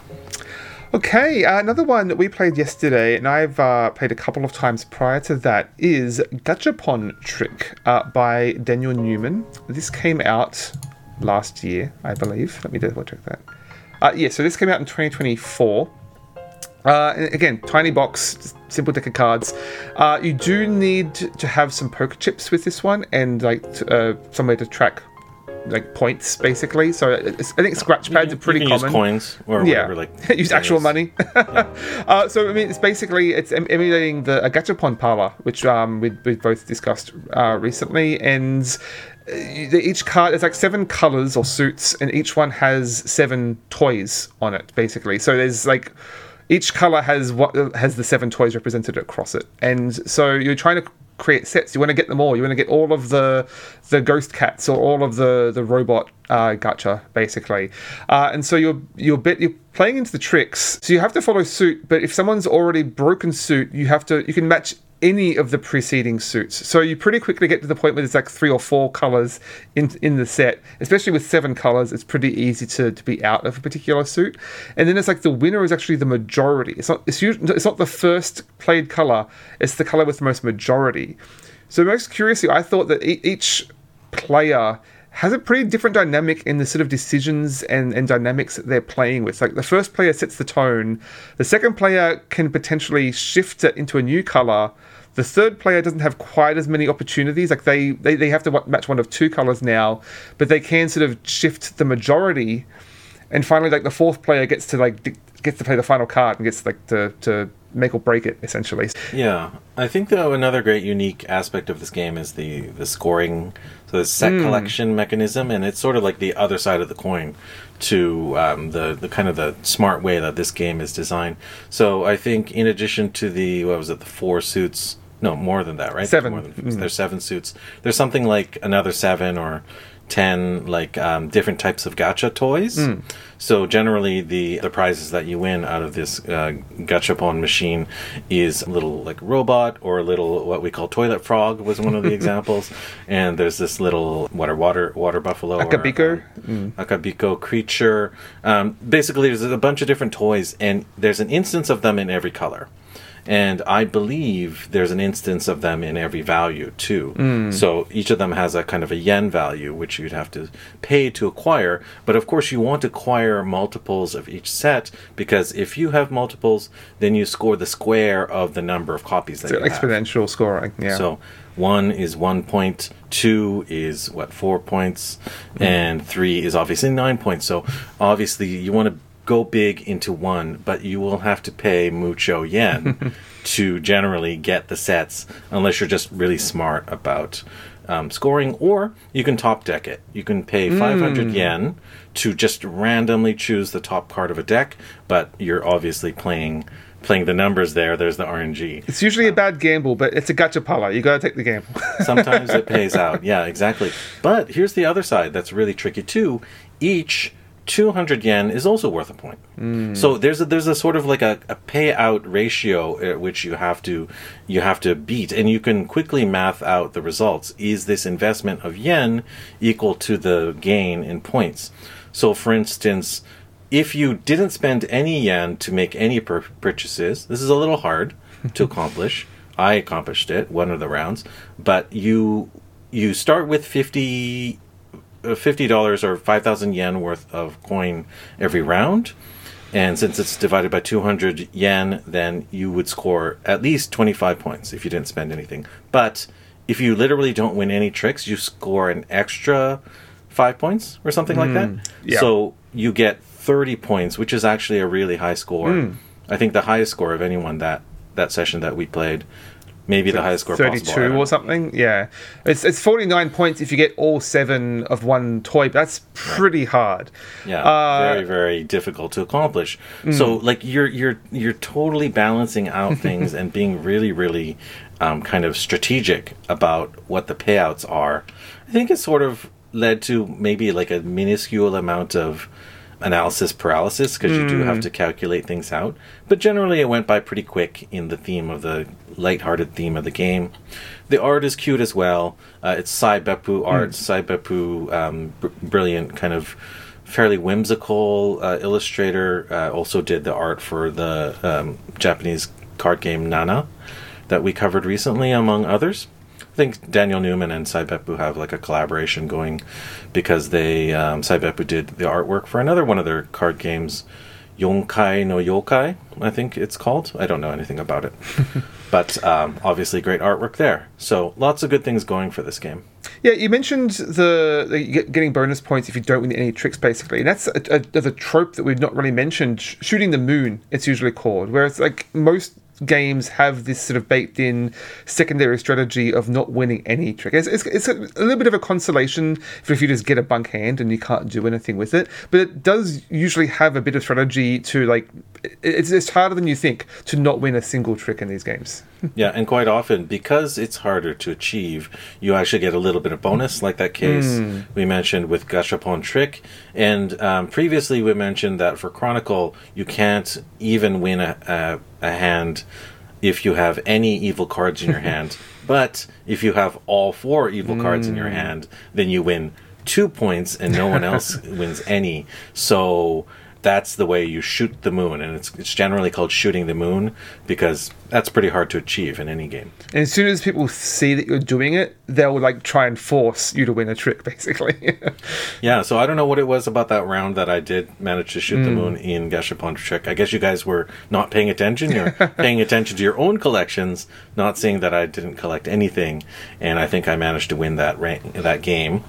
Okay, another one that we played yesterday, and I've played a couple of times prior to that, is Gachapon Trick by Daniel Newman. This came out last year, I believe. Let me double check that. So this came out in 2024. Again, tiny box, just simple deck of cards. You do need to have some poker chips with this one, and like somewhere to track like points, basically. So I think scratch pads are pretty common. Use coins or whatever. Like use actual money. So I mean, it's emulating the Gachapon parlor, which we both discussed recently, and each card is like 7 colors or suits, and each one has 7 toys on it, basically. So there's like each color has the 7 toys represented across it, and so you're trying to create sets. You want to get them all. You want to get all of the ghost cats or all of the robot gacha, basically. And so you're playing into the tricks. So you have to follow suit, but if someone's already broken suit, you can match any of the preceding suits. So you pretty quickly get to the point where there's like 3 or 4 colors in the set. Especially with 7 colors, it's pretty easy to be out of a particular suit. And then it's like the winner is actually the majority. It's not the first played color, it's the color with the most majority. So most curiously, I thought that each player has a pretty different dynamic in the sort of decisions and dynamics that they're playing with. Like the first player sets the tone, the second player can potentially shift it into a new color. The third player doesn't have quite as many opportunities. Like they have to match one of 2 colors now, but they can sort of shift the majority. And finally, like the fourth player gets to play the final card and gets like to make or break it, essentially. Yeah, I think though another great unique aspect of this game is the scoring, so the set collection mechanism, and it's sort of like the other side of the coin to the kind of the smart way that this game is designed. So I think in addition to the 4 suits. No, more than that, right? 7. There's 7 suits. There's something like another 7 or 10 like different types of gacha toys. So generally the prizes that you win out of this gachapon machine is a little like robot, or a little what we call toilet frog was one of the examples. And there's this little water buffalo, Akabiko. Akabiko creature. Basically there's a bunch of different toys, and there's an instance of them in every color. And I believe there's an instance of them in every value, too. So each of them has a kind of a yen value, which you'd have to pay to acquire. But of course, you want to acquire multiples of each set, because if you have multiples, then you score the square of the number of copies that you have. Exponential scoring, yeah. So 1 is 1 point, 2 is, 4 points, and 3 is obviously 9 points. So obviously, you want to go big into 1, but you will have to pay mucho yen to generally get the sets, unless you're just really smart about scoring. Or you can top deck it. You can pay 500 yen to just randomly choose the top card of a deck, but you're obviously playing the numbers there. There's the RNG. It's usually a bad gamble, but it's a gachapala. You got to take the gamble. Sometimes it pays out. Yeah, exactly. But here's the other side that's really tricky too. Each 200 yen is also worth a point. So there's a sort of like a payout ratio at which you have to beat, and you can quickly math out the results. Is this investment of yen equal to the gain in points? So for instance, if you didn't spend any yen to make any purchases, this is a little hard to accomplish. I accomplished it one of the rounds, but you start with $50 or 5,000 yen worth of coin every round. And since it's divided by 200 yen, then you would score at least 25 points if you didn't spend anything. But if you literally don't win any tricks, you score an extra 5 points or something like that. Yeah. So you get 30 points, which is actually a really high score. I think the highest score of anyone that session that we played. Maybe the highest score 32 possible. 32 or something. Yeah, it's 49 points if you get all 7 of one toy. But that's pretty hard. Yeah, very very difficult to accomplish. So like you're totally balancing out things and being really really kind of strategic about what the payouts are. I think it sort of led to maybe like a minuscule amount of analysis paralysis, because you do have to calculate things out. But generally it went by pretty quick in the theme of the lighthearted theme of the game. The art is cute as well. It's Saibepu art. Saibepu, brilliant, kind of fairly whimsical illustrator, also did the art for the Japanese card game Nana that we covered recently, among others. I think Daniel Newman and Saibepu have like a collaboration going, because they Saibepu did the artwork for another one of their card games, Yonkai no Yokai, I think it's called. I don't know anything about it. But obviously great artwork there. So lots of good things going for this game. Yeah, you mentioned the getting bonus points if you don't win any tricks, basically. And that's a trope that we've not really mentioned. Shooting the moon, it's usually called. Whereas like most games have this sort of baked in secondary strategy of not winning any trick. It's a little bit of a consolation for if you just get a bunk hand and you can't do anything with it, but it does usually have a bit of strategy to like it's harder than you think to not win a single trick in these games. Yeah, and quite often, because it's harder to achieve, you actually get a little bit of bonus, like that case we mentioned with Gashapon Trick. And previously we mentioned that for Chronicle, you can't even win a hand if you have any evil cards in your hand. But if you have all 4 evil cards in your hand, then you win 2 points and no one else wins any. So that's the way you shoot the moon, and it's generally called shooting the moon, because that's pretty hard to achieve in any game. And as soon as people see that you're doing it, they'll like try and force you to win a trick, basically. Yeah, so I don't know what it was about that round that I did manage to shoot the moon in Gashapon Trick. I guess you guys were not paying attention. You're paying attention to your own collections, not seeing that I didn't collect anything, and I think I managed to win that game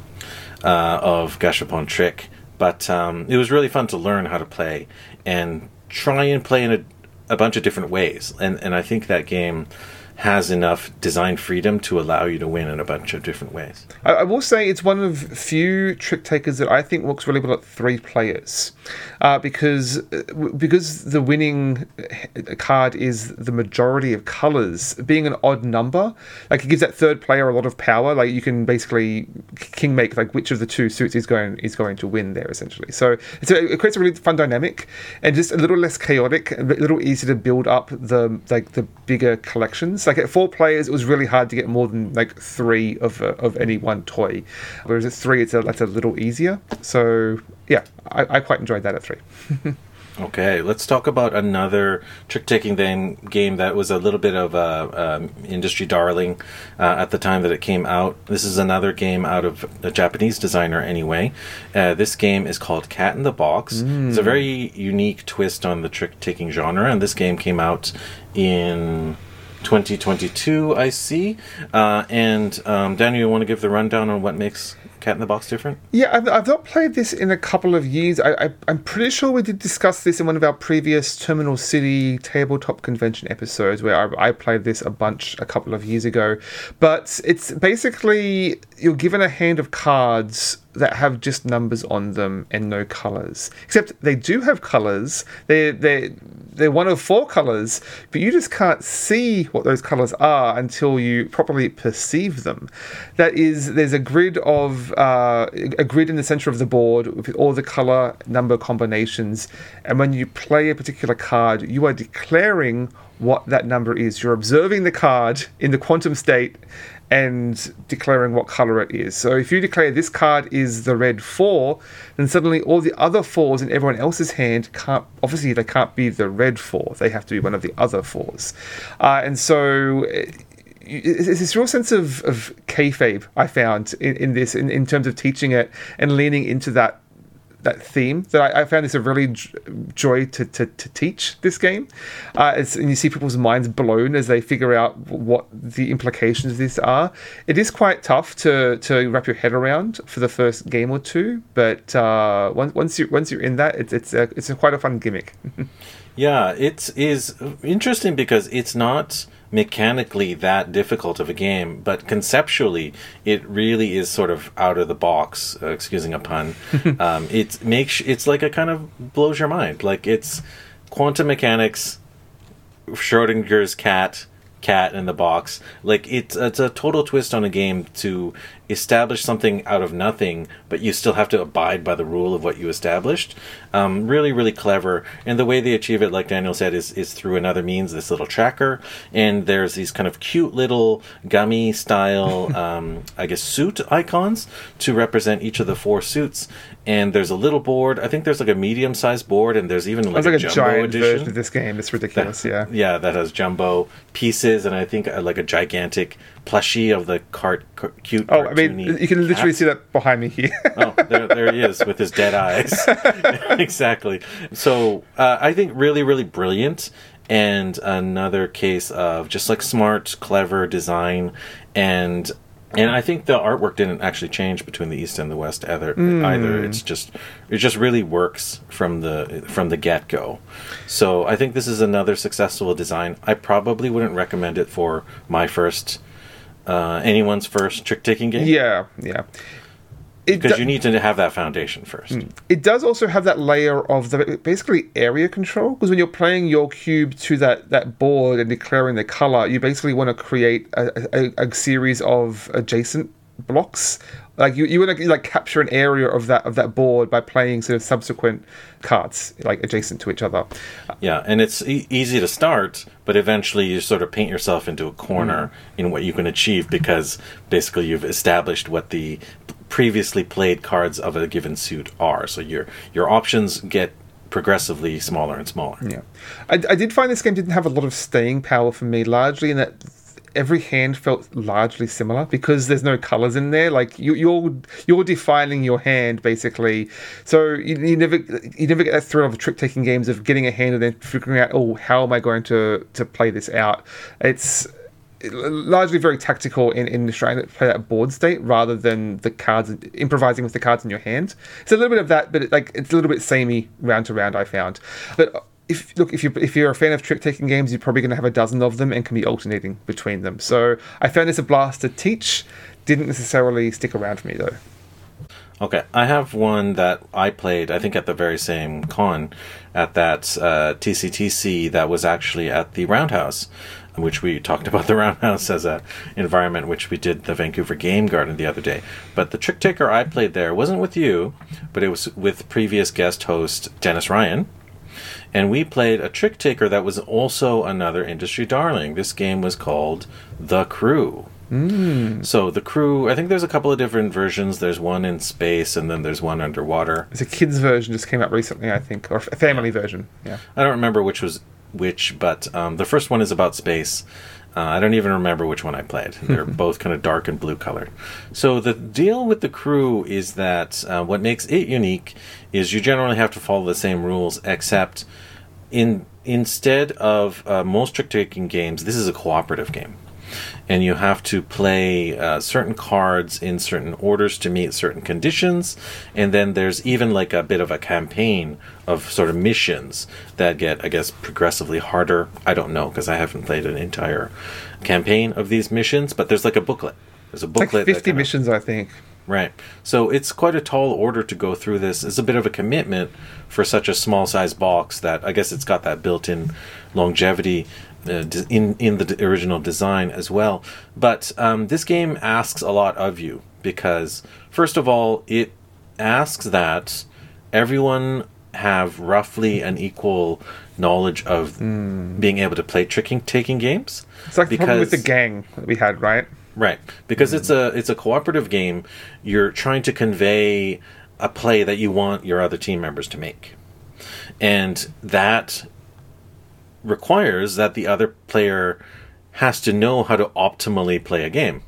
of Gashapon Trick. But it was really fun to learn how to play and try and play in a bunch of different ways. And I think that game has enough design freedom to allow you to win in a bunch of different ways. I will say it's one of few trick takers that I think works really well at 3 players, because the winning card is the majority of colors. Being an odd number, like, it gives that third player a lot of power. Like, you can basically king make like which of the 2 suits is going to win there, essentially. So it creates a really fun dynamic and just a little less chaotic, a little easier to build up the bigger collections. Like, at 4 players, it was really hard to get more than like 3 of any one toy, whereas at 3 that's a little easier. So yeah, I quite enjoyed that at 3. Okay, let's talk about another trick-taking game that was a little bit of a industry darling at the time that it came out. This is another game out of a Japanese designer anyway. This game is called Cat in the Box. It's a very unique twist on the trick-taking genre, and this game came out in 2022, I see. Daniel, you want to give the rundown on what makes Cat in the Box different? Yeah, I've not played this in a couple of years. I'm pretty sure we did discuss this in one of our previous Terminal City tabletop convention episodes, where I played this a couple of years ago. But it's basically, you're given a hand of cards that have just numbers on them and no colors. Except they do have colors. They're one of 4 colors, but you just can't see what those colors are until you properly perceive them. That is, there's a grid in the center of the board with all the color number combinations, and when you play a particular card, you are declaring what that number is. You're observing the card in the quantum state and declaring what color it is. So if you declare this card is the red 4, then suddenly all the other 4s in everyone else's hand can't be the red 4. They have to be one of the other 4s. And so it's this real sense of kayfabe I found in this, in terms of teaching it and leaning into that theme, that I found this a really joy to teach this game. And you see people's minds blown as they figure out what the implications of this are. It is quite tough to wrap your head around for the first game or 2, but once you're in that, it's quite a fun gimmick. Yeah, it is interesting because it's not mechanically that difficult of a game, but conceptually it really is sort of out of the box, excusing a pun. It's like a kind of blows your mind. Like, it's quantum mechanics, Schrodinger's cat in the box. Like, it's a total twist on a game to establish something out of nothing, but you still have to abide by the rule of what you established. Really, really clever. And the way they achieve it, like Daniel said, is through another means, this little tracker. And there's these kind of cute little gummy style, I guess, suit icons to represent each of the 4 suits. And there's a little board. I think there's like a medium-sized board, and there's even like a jumbo giant edition version of this game. It's ridiculous, yeah. Yeah, that has jumbo pieces, and I think like a gigantic plushie of the cute. Oh, I mean, you can literally see that behind me here. Oh, there he is with his dead eyes. Exactly. So I think really, really brilliant, and another case of just like smart, clever design, and I think the artwork didn't actually change between the East and the West either. It just really works from the get go. So I think this is another successful design. I probably wouldn't recommend it for my anyone's first trick-taking game. Yeah. Because you need to have that foundation first. It does also have that layer of the basically area control, because when you're playing your cube to that board and declaring the color, you basically want to create a series of adjacent blocks. Like you want to like capture an area of that board by playing sort of subsequent cards like adjacent to each other. Yeah, and it's easy to start, but eventually you sort of paint yourself into a corner in what you can achieve, because basically you've established what the previously played cards of a given suit are. So your options get progressively smaller and smaller. Yeah, I did find this game didn't have a lot of staying power for me, largely in that every hand felt largely similar because there's no colors in there. Like you're defining your hand basically. So you never get that thrill of trick-taking games of getting a hand and then figuring out, oh, how am I going to play this out? It's largely very tactical in trying to play that board state rather than the cards, improvising with the cards in your hand. It's a little bit of that, but it's a little bit samey round to round, I found. But if you're a fan of trick-taking games, you're probably going to have a dozen of them and can be alternating between them. So I found this a blast to teach. Didn't necessarily stick around for me though. Okay, I have one that I played, I think at the very same con, at that TCTC that was actually at the Roundhouse, which we talked about the Roundhouse as a environment which we did the Vancouver Game Garden the other day. But the Trick Taker I played there wasn't with you, but it was with previous guest host Dennis Ryan. And we played a Trick Taker that was also another industry darling. This game was called The Crew. So The Crew, I think there's a couple of different versions. There's one in space, and then there's one underwater. There's a kids version just came out recently, I think, or a family version. Yeah, I don't remember which was which, but the first one is about space. I don't even remember which one I played. They're both kind of dark and blue colored. So the deal with The Crew is that what makes it unique is you generally have to follow the same rules, except instead of most trick-taking games, this is a cooperative game. And you have to play certain cards in certain orders to meet certain conditions. And then there's even like a bit of a campaign of sort of missions that get, I guess, progressively harder. I don't know, because I haven't played an entire campaign of these missions. But there's like a booklet. There's a booklet. Like 50 missions, I think. Right. So it's quite a tall order to go through this. It's a bit of a commitment for such a small size box that I guess it's got that built-in longevity in the original design as well. But this game asks a lot of you because, first of all, it asks that everyone have roughly an equal knowledge of being able to play taking games. It's like the problem with the gang that we had, right? Right, because it's a cooperative game. You're trying to convey a play that you want your other team members to make, and that requires that the other player has to know how to optimally play a game.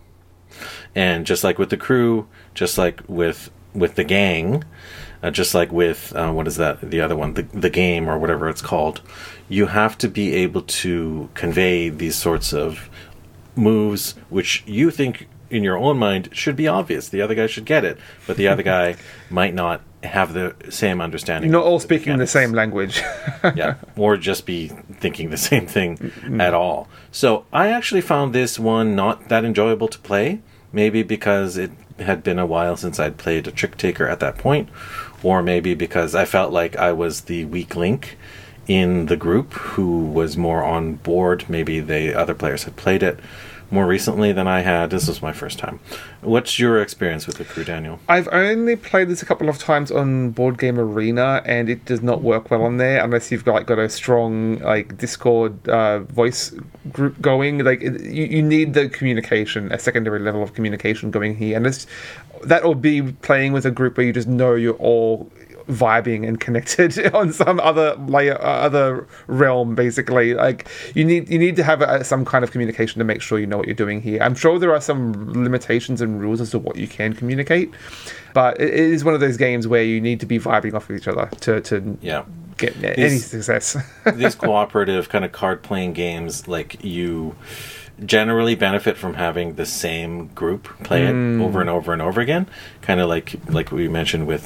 And just like with The Crew, just like with the gang, just like with what is that? The other one, the game or whatever it's called. You have to be able to convey these sorts of moves which you think in your own mind should be obvious. The other guy should get it, but the other guy might not have the same understanding. Not all speaking the same language. Yeah, or just be thinking the same thing at all. So I actually found this one not that enjoyable to play, maybe because it had been a while since I'd played a Trick Taker at that point, or maybe because I felt like I was the weak link in the group who was more on board. Maybe the other players had played it more recently than I had. This was my first time. What's your experience with The Crew, Daniel? I've only played this a couple of times on Board Game Arena, and it does not work well on there unless you've got a strong Discord voice group going. You need the communication, a secondary level of communication going here, and that will be playing with a group where you just know you're all vibing and connected on some other layer, other realm. Basically, you need to have some kind of communication to make sure you know what you're doing here. I'm sure there are some limitations and rules as to what you can communicate, but it is one of those games where you need to be vibing off of each other to get any success. These cooperative kind of card playing games, you generally benefit from having the same group play it over and over and over again, kind of like we mentioned with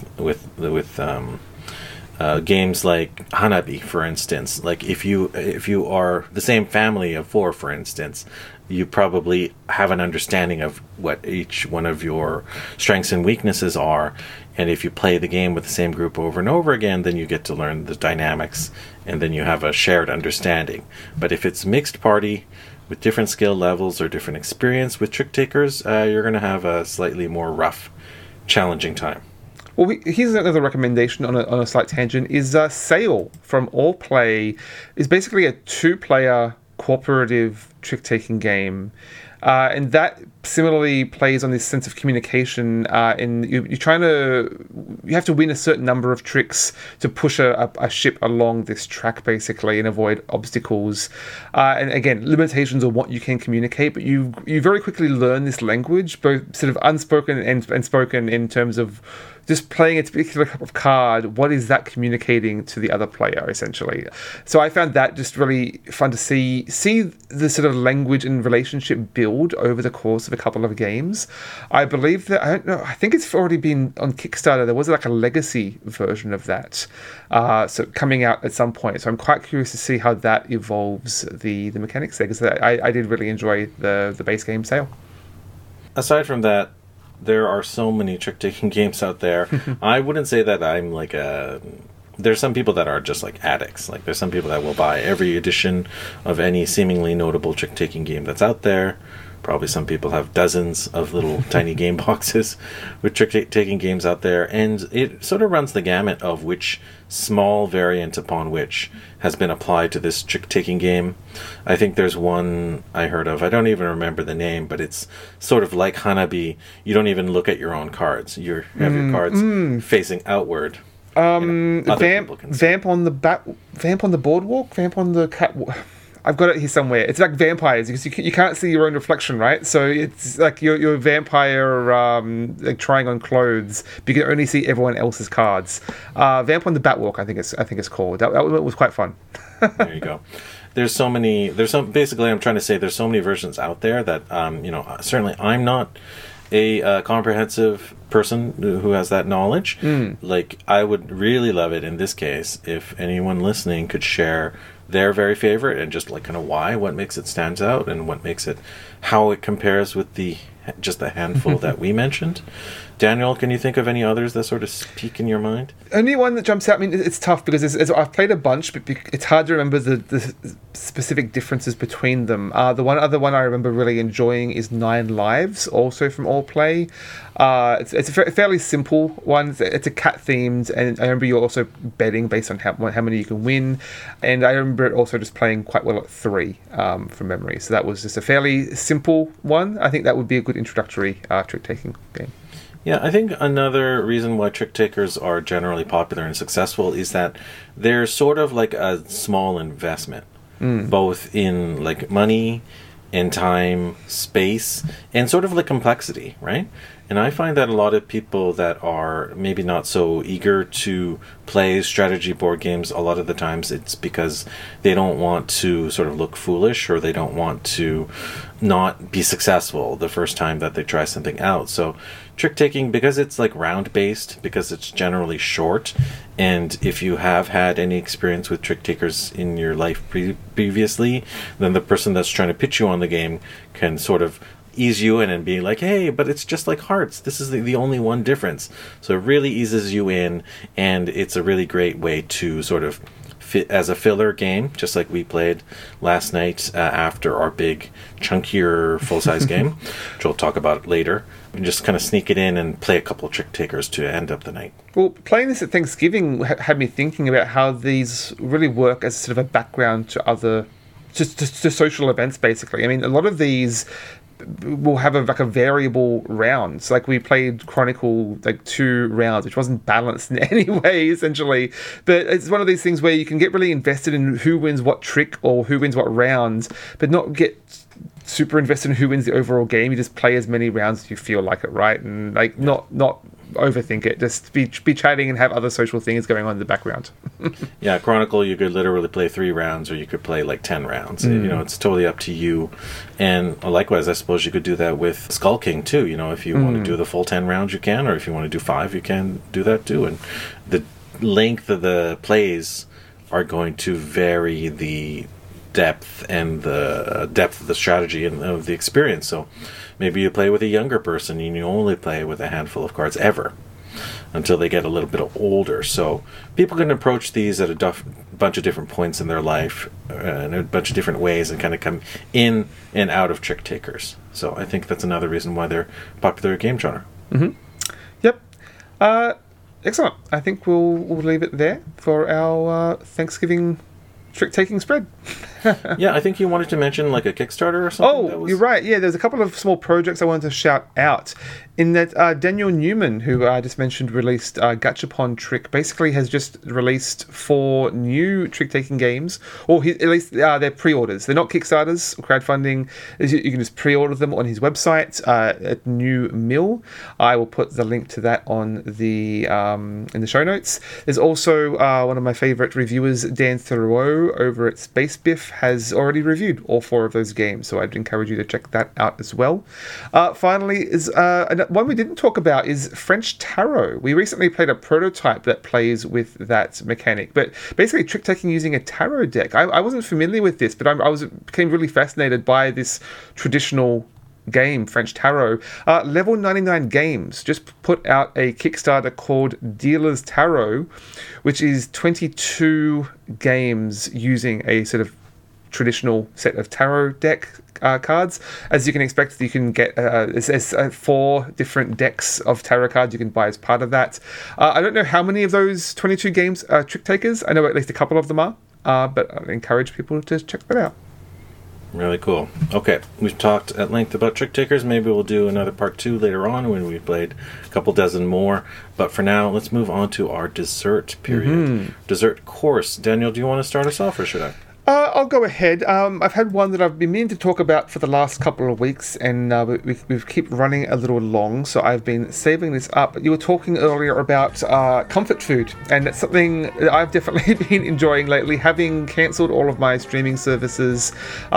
games like Hanabi, for instance. If you are the same family of four, for instance, you probably have an understanding of what each one of your strengths and weaknesses are, and if you play the game with the same group over and over again, then you get to learn the dynamics, and then you have a shared understanding. But if it's mixed party with different skill levels or different experience with Trick Takers, you're going to have a slightly more rough, challenging time. Well, here's another recommendation on a slight tangent, is Sail from All Play is basically a 2-player cooperative trick-taking game. And that similarly plays on this sense of communication. You have to win a certain number of tricks to push a ship along this track, basically, and avoid obstacles. And again, limitations on what you can communicate, but you very quickly learn this language, both sort of unspoken and spoken, in terms of just playing a particular type of card, what is that communicating to the other player, essentially? So I found that just really fun to see the sort of language and relationship build over the course of a couple of games. I believe that, I don't know, I think it's already been on Kickstarter. There was like a legacy version of that, so coming out at some point. So I'm quite curious to see how that evolves the mechanics there, because I did really enjoy the base game sale. Aside from that, there are so many trick-taking games out there. I wouldn't say that I'm like there's some people that are just like addicts. Like there's some people that will buy every edition of any seemingly notable trick-taking game that's out there. Probably some people have dozens of little tiny game boxes with trick-taking games out there. And it sort of runs the gamut of which small variant upon which has been applied to this trick-taking game. I think there's one I heard of. I don't even remember the name, but it's sort of like Hanabi. You don't even look at your own cards. You have your cards facing outward. Vamp on the boardwalk? Vamp on the cat... I've got it here somewhere. It's like vampires, because you can't see your own reflection, right? So it's like you're a vampire like trying on clothes, but you can only see everyone else's cards. Vamp on the Batwalk, I think it's called. That was quite fun. There you go. Basically, I'm trying to say there's so many versions out there that, certainly I'm not a comprehensive person who has that knowledge. Like, I would really love it in this case if anyone listening could share their very favorite and just like kind of why, what makes it stands out, and what makes it, how it compares with just the handful that we mentioned. Daniel, can you think of any others that sort of speak in your mind? Only one that jumps out. I mean, it's tough because I've played a bunch, but it's hard to remember the specific differences between them. The one other one I remember really enjoying is Nine Lives, also from All Play. It's a fairly simple one. It's a cat themed, and I remember you're also betting based on how many you can win. And I remember it also just playing quite well at 3 from memory. So that was just a fairly simple one. I think that would be a good introductory trick-taking game. Yeah, I think another reason why trick takers are generally popular and successful is that they're sort of like a small investment, both in like money, in time, space, and sort of like complexity, right? And I find that a lot of people that are maybe not so eager to play strategy board games, a lot of the times it's because they don't want to sort of look foolish, or they don't want to not be successful the first time that they try something out. So trick-taking, because it's like round-based, because it's generally short, and if you have had any experience with trick-takers in your life previously, then the person that's trying to pitch you on the game can sort of ease you in and be like, hey, but it's just like hearts. This is the only one difference. So it really eases you in, and it's a really great way to sort of fit as a filler game, just like we played last night after our big, chunkier, full-size game, which we'll talk about later. And just kind of sneak it in and play a couple of trick takers to end up the night. Well, playing this at Thanksgiving had me thinking about how these really work as sort of a background to other, just to social events, basically. I mean, a lot of these will have a variable rounds. Like we played Chronicle 2 rounds, which wasn't balanced in any way, essentially. But it's one of these things where you can get really invested in who wins what trick or who wins what round, but not get super invested in who wins the overall game. You just play as many rounds as you feel like it, right? And not overthink it. Just be chatting and have other social things going on in the background. Yeah, Chronicle, you could literally play 3 rounds, or you could play 10 rounds. It's totally up to you. And likewise, I suppose you could do that with Skull King too. If you want to do the full 10 rounds, you can, or if you want to do 5, you can do that too. And the length of the plays are going to vary the depth and the depth of the strategy and of the experience. So maybe you play with a younger person and you only play with a handful of cards ever until they get a little bit older. So people can approach these at a bunch of different points in their life in a bunch of different ways and kind of come in and out of trick takers. So I think that's another reason why they're popular game genre. Yep. Excellent. I think we'll leave it there for our Thanksgiving trick-taking spread. Yeah, I think you wanted to mention like a Kickstarter or something. Oh, you're right. Yeah, there's a couple of small projects I wanted to shout out. In that, Daniel Newman, who I just mentioned, released Gachapon Trick, basically has just released 4 new trick-taking games. Or at least they're pre-orders. They're not Kickstarters or crowdfunding. You can just pre-order them on his website at New Mill. I will put the link to that on the in the show notes. There's also one of my favorite reviewers, Dan Thoreau, over at Space Biff, has already reviewed all 4 of those games, so I'd encourage you to check that out as well. Finally, is one we didn't talk about is French Tarot. We recently played a prototype that plays with that mechanic, but basically trick-taking using a tarot deck. I wasn't familiar with this, but became really fascinated by this traditional game, French Tarot. Level 99 Games just put out a Kickstarter called Dealer's Tarot, which is 22 games using a sort of traditional set of tarot deck cards. As you can expect, you can get there's 4 different decks of tarot cards you can buy as part of that. I don't know how many of those 22 games are trick takers. I know at least a couple of them are, but I encourage people to check that out. Really cool. Okay, we've talked at length about trick takers. Maybe we'll do another part 2 later on when we've played a couple dozen more. But for now, let's move on to our dessert period. Dessert course. Daniel, do you want to start us off, or should I? I'll go ahead. I've had one that I've been meaning to talk about for the last couple of weeks, and we keep running a little long, so I've been saving this up. You were talking earlier about comfort food, and that's something that I've definitely been enjoying lately, having cancelled all of my streaming services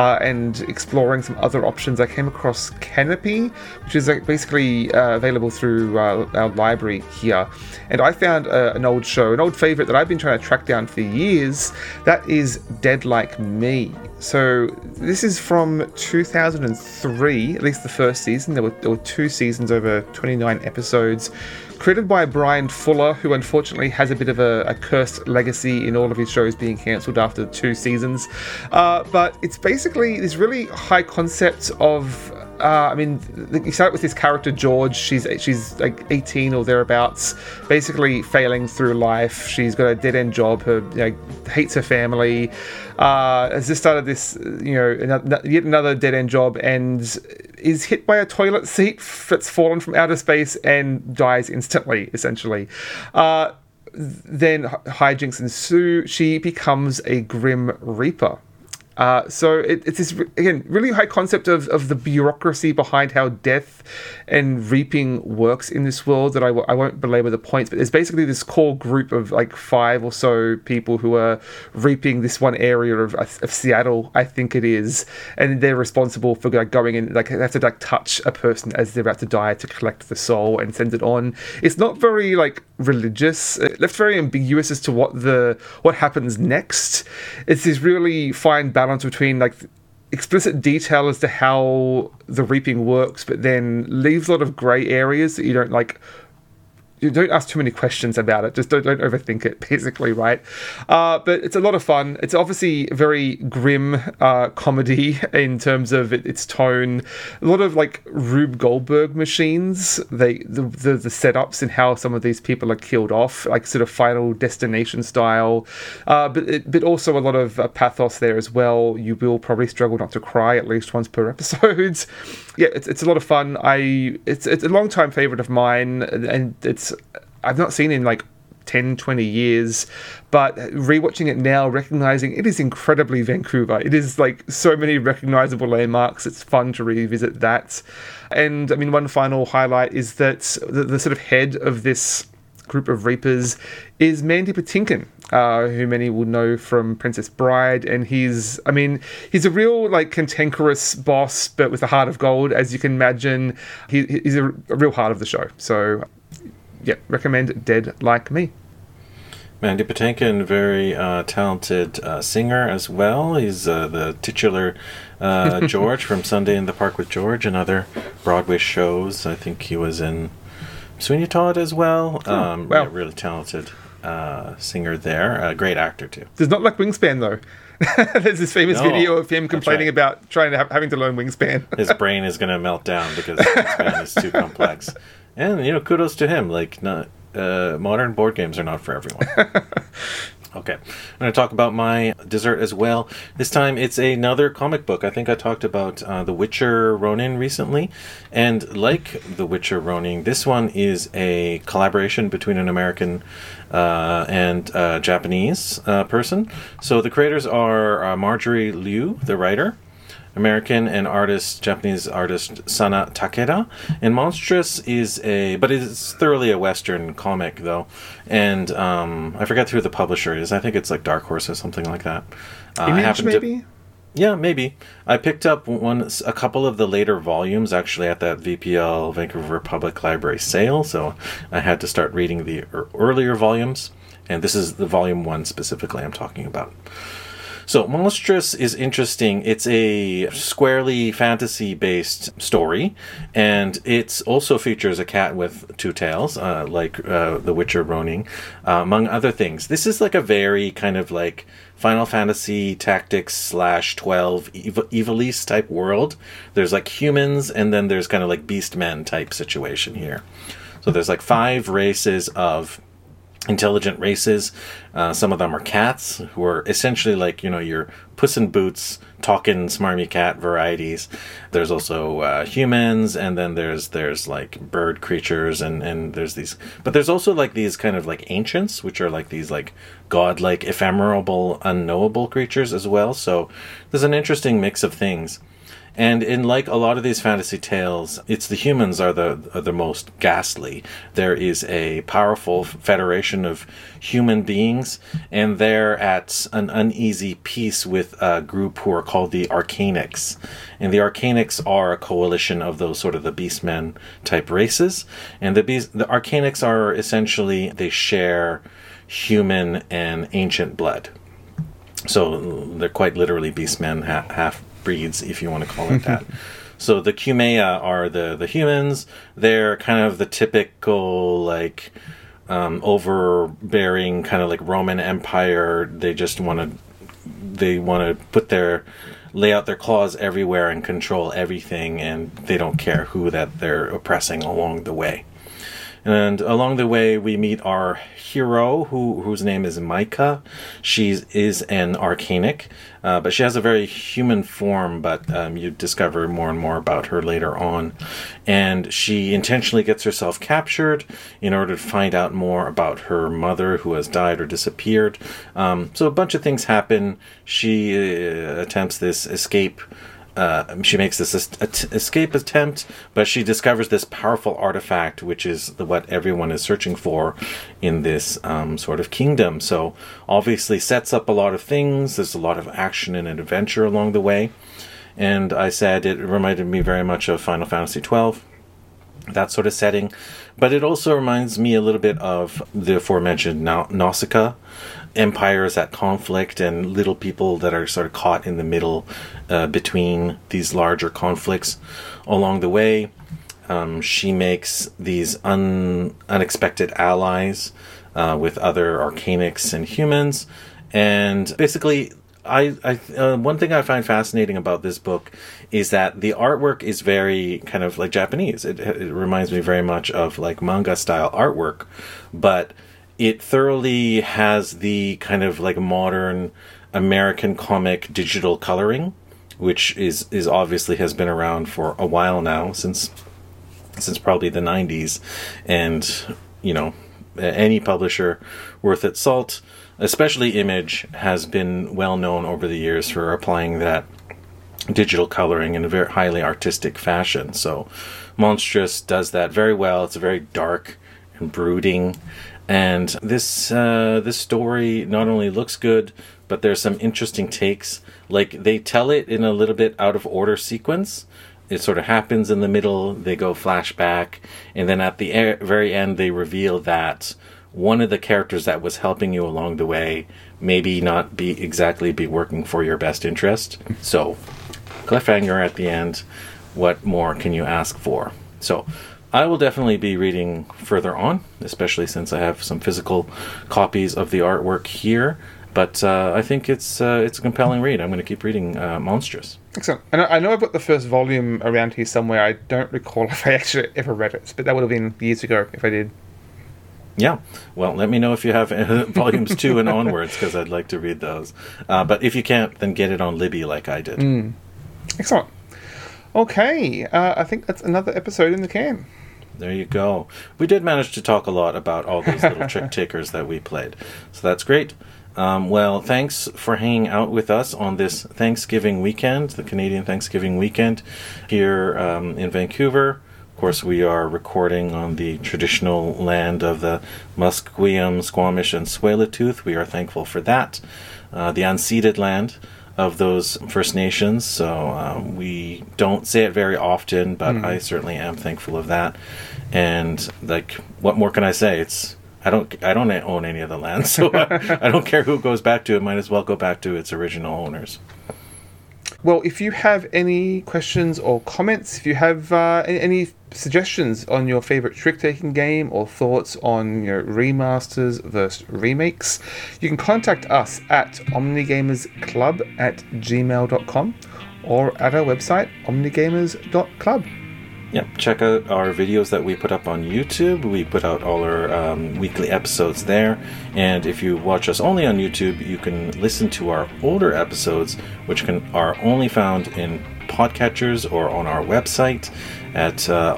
and exploring some other options. I came across Canopy, which is basically available through our library here, and I found an old show, an old favourite that I've been trying to track down for years. That is Dead Like Me. So this is from 2003, at least the first season. There were 2 seasons over 29 episodes, created by Brian Fuller, who unfortunately has a bit of a cursed legacy in all of his shows being cancelled after 2 seasons. But it's basically this really high concept of you start with this character George. She's like 18 or thereabouts, basically failing through life. She's got a dead-end job. Hates her family. Has just started this, yet another dead-end job, and is hit by a toilet seat that's fallen from outer space and dies instantly, essentially. Then hijinks ensue. She becomes a Grim Reaper. So it's this, again, really high concept of the bureaucracy behind how death and reaping works in this world that I won't belabor the points, but there's basically this core group of like 5 or so people who are reaping this one area of Seattle, I think it is, and they're responsible for going in, they have to touch a person as they're about to die to collect the soul and send it on. It's not very religious. It left very ambiguous as to what happens next. It's this really fine balance between explicit detail as to how the reaping works, but then leaves a lot of grey areas that you don't ask too many questions about it. Just don't overthink it, basically, right? But it's a lot of fun. It's obviously very grim comedy in terms of its tone. A lot of Rube Goldberg machines. The setups and how some of these people are killed off, sort of Final Destination style. But also a lot of pathos there as well. You will probably struggle not to cry at least once per episode. Yeah, it's a lot of fun. It's a long-time favourite of mine, and I've not seen it in 10, 20 years, but rewatching it now, recognizing it is incredibly Vancouver. It is so many recognizable landmarks. It's fun to revisit that. And one final highlight is that the sort of head of this group of Reapers is Mandy Patinkin, who many will know from Princess Bride, and he's a real cantankerous boss, but with a heart of gold, as you can imagine. He's a real heart of the show. So yeah, recommend Dead Like Me. Mandy Patinkin, very talented singer as well. He's the titular George from Sunday in the Park with George and other Broadway shows. I think he was in Sweeney Todd as well. Wow. Yeah, really talented singer there. A great actor too. Does not like Wingspan though. There's this famous video of him complaining about having to learn Wingspan. His brain is going to melt down because Wingspan is too complex. And kudos to him. Modern board games are not for everyone. Okay. I'm going to talk about my dessert as well. This time it's another comic book. I think I talked about The Witcher Ronin recently. And like The Witcher Ronin, this one is a collaboration between an American and Japanese person. So the creators are Marjorie Liu, the writer, American and Japanese artist Sana Takeda. And Monstrous but it's thoroughly a Western comic though. And I forget who the publisher is. I think it's like Dark Horse or something like that. Image, maybe? Yeah, maybe. I picked up a couple of the later volumes actually at that VPL Vancouver Public Library sale, so I had to start reading the earlier volumes. And this is the volume 1 specifically I'm talking about. So, Monstrous is interesting. It's a squarely fantasy-based story, and it also features a cat with two tails, like The Witcher Ronin, among other things. This is like a very kind of like Final Fantasy Tactics /12 Ivalice type world. There's like humans, and then there's kind of like beastmen type situation here. So there's like 5 races of intelligent races. Some of them are cats, who are essentially like, your Puss in Boots, talking smarmy cat varieties. There's also humans, and then there's like bird creatures, and there's these. But there's also like these kind of like ancients, which are like these like godlike, ephemeral, unknowable creatures as well. So there's an interesting mix of things. And in like a lot of these fantasy tales, it's the humans are the most ghastly. There is a powerful federation of human beings, and they're at an uneasy peace with a group who are called the Arcanics. And the Arcanics are a coalition of those sort of the beastmen type races. And the Arcanics are essentially, they share human and ancient blood. So they're quite literally beastmen, half breeds, if you want to call it that. So the Kumeya are the humans. They're kind of the typical like overbearing kind of like Roman Empire. They just want to lay out their claws everywhere and control everything, and they don't care who that they're oppressing along the way. And along the way, we meet our hero, whose name is Micah. She is an Arcanic, but she has a very human form, but you discover more and more about her later on. And she intentionally gets herself captured in order to find out more about her mother, who has died or disappeared. So a bunch of things happen. She attempts this escape. She makes this escape attempt, but she discovers this powerful artifact, which is what everyone is searching for in this sort of kingdom. So obviously sets up a lot of things. There's a lot of action and adventure along the way. And I said it reminded me very much of Final Fantasy XII, that sort of setting. But it also reminds me a little bit of the aforementioned Nausicaa. Empires at conflict and little people that are sort of caught in the middle between these larger conflicts along the way. She makes these unexpected allies with other Arcanics and humans. And basically, one thing I find fascinating about this book is that the artwork is very kind of like Japanese. It reminds me very much of like manga style artwork, but it thoroughly has the kind of like modern American comic digital coloring, which is obviously has been around for a while now, since probably the 90s. And, any publisher worth its salt, especially Image, has been well known over the years for applying that digital coloring in a very highly artistic fashion. So Monstrous does that very well. It's very dark and brooding. And this story not only looks good, but there's some interesting takes. Like, they tell it in a little bit out of order sequence. It sort of happens in the middle, they go flashback, and then at the very end they reveal that one of the characters that was helping you along the way maybe not be working for your best interest. So, cliffhanger at the end, what more can you ask for? So, I will definitely be reading further on, especially since I have some physical copies of the artwork here. But I think it's a compelling read. I'm going to keep reading Monstrous. Excellent. And I know I've got the first volume around here somewhere. I don't recall if I actually ever read it, but that would have been years ago if I did. Yeah. Well, let me know if you have volumes 2 and onwards, because I'd like to read those. But if you can't, then get it on Libby like I did. Excellent. Okay, I think that's another episode in the can. There you go. We did manage to talk a lot about all these little trick takers that we played. So that's great. Well, thanks for hanging out with us on this Thanksgiving weekend, the Canadian Thanksgiving weekend here in Vancouver. Of course, we are recording on the traditional land of the Musqueam, Squamish, and Tsleil-Waututh. We are thankful for that. The unceded land of those First Nations. So we don't say it very often, but I certainly am thankful of that. And like, what more can I say? I don't own any of the land, so I don't care who it goes back to. It might as well go back to its original owners. Well, if you have any questions or comments, if you have any suggestions on your favorite trick-taking game or thoughts on remasters versus remakes, you can contact us at omnigamersclub@gmail.com or at our website, omnigamers.club. Yep, check out our videos that we put up on YouTube. We put out all our weekly episodes there. And if you watch us only on YouTube, you can listen to our older episodes, which are only found in podcatchers or on our website at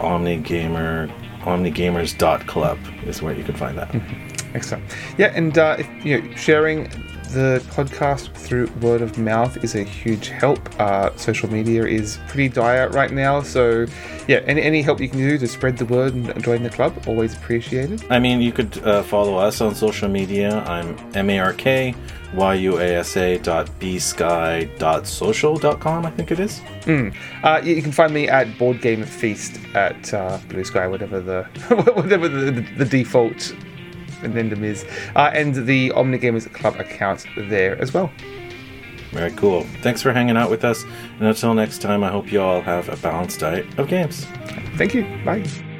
omnigamers.club is where you can find that. Excellent. Yeah, and if, sharing the podcast through word of mouth is a huge help. Social media is pretty dire right now, so yeah, any help you can do to spread the word and join the club, always appreciated. I mean, you could follow us on social media. I'm markyuasa.bsky.social.com, I think it is. You can find me at Board Game Feast at Blue Sky, whatever the default addendum is, and the Omnigamers Club account there as well. Very cool. Thanks for hanging out with us, and until next time, I hope you all have a balanced diet of games. Thank you. Bye.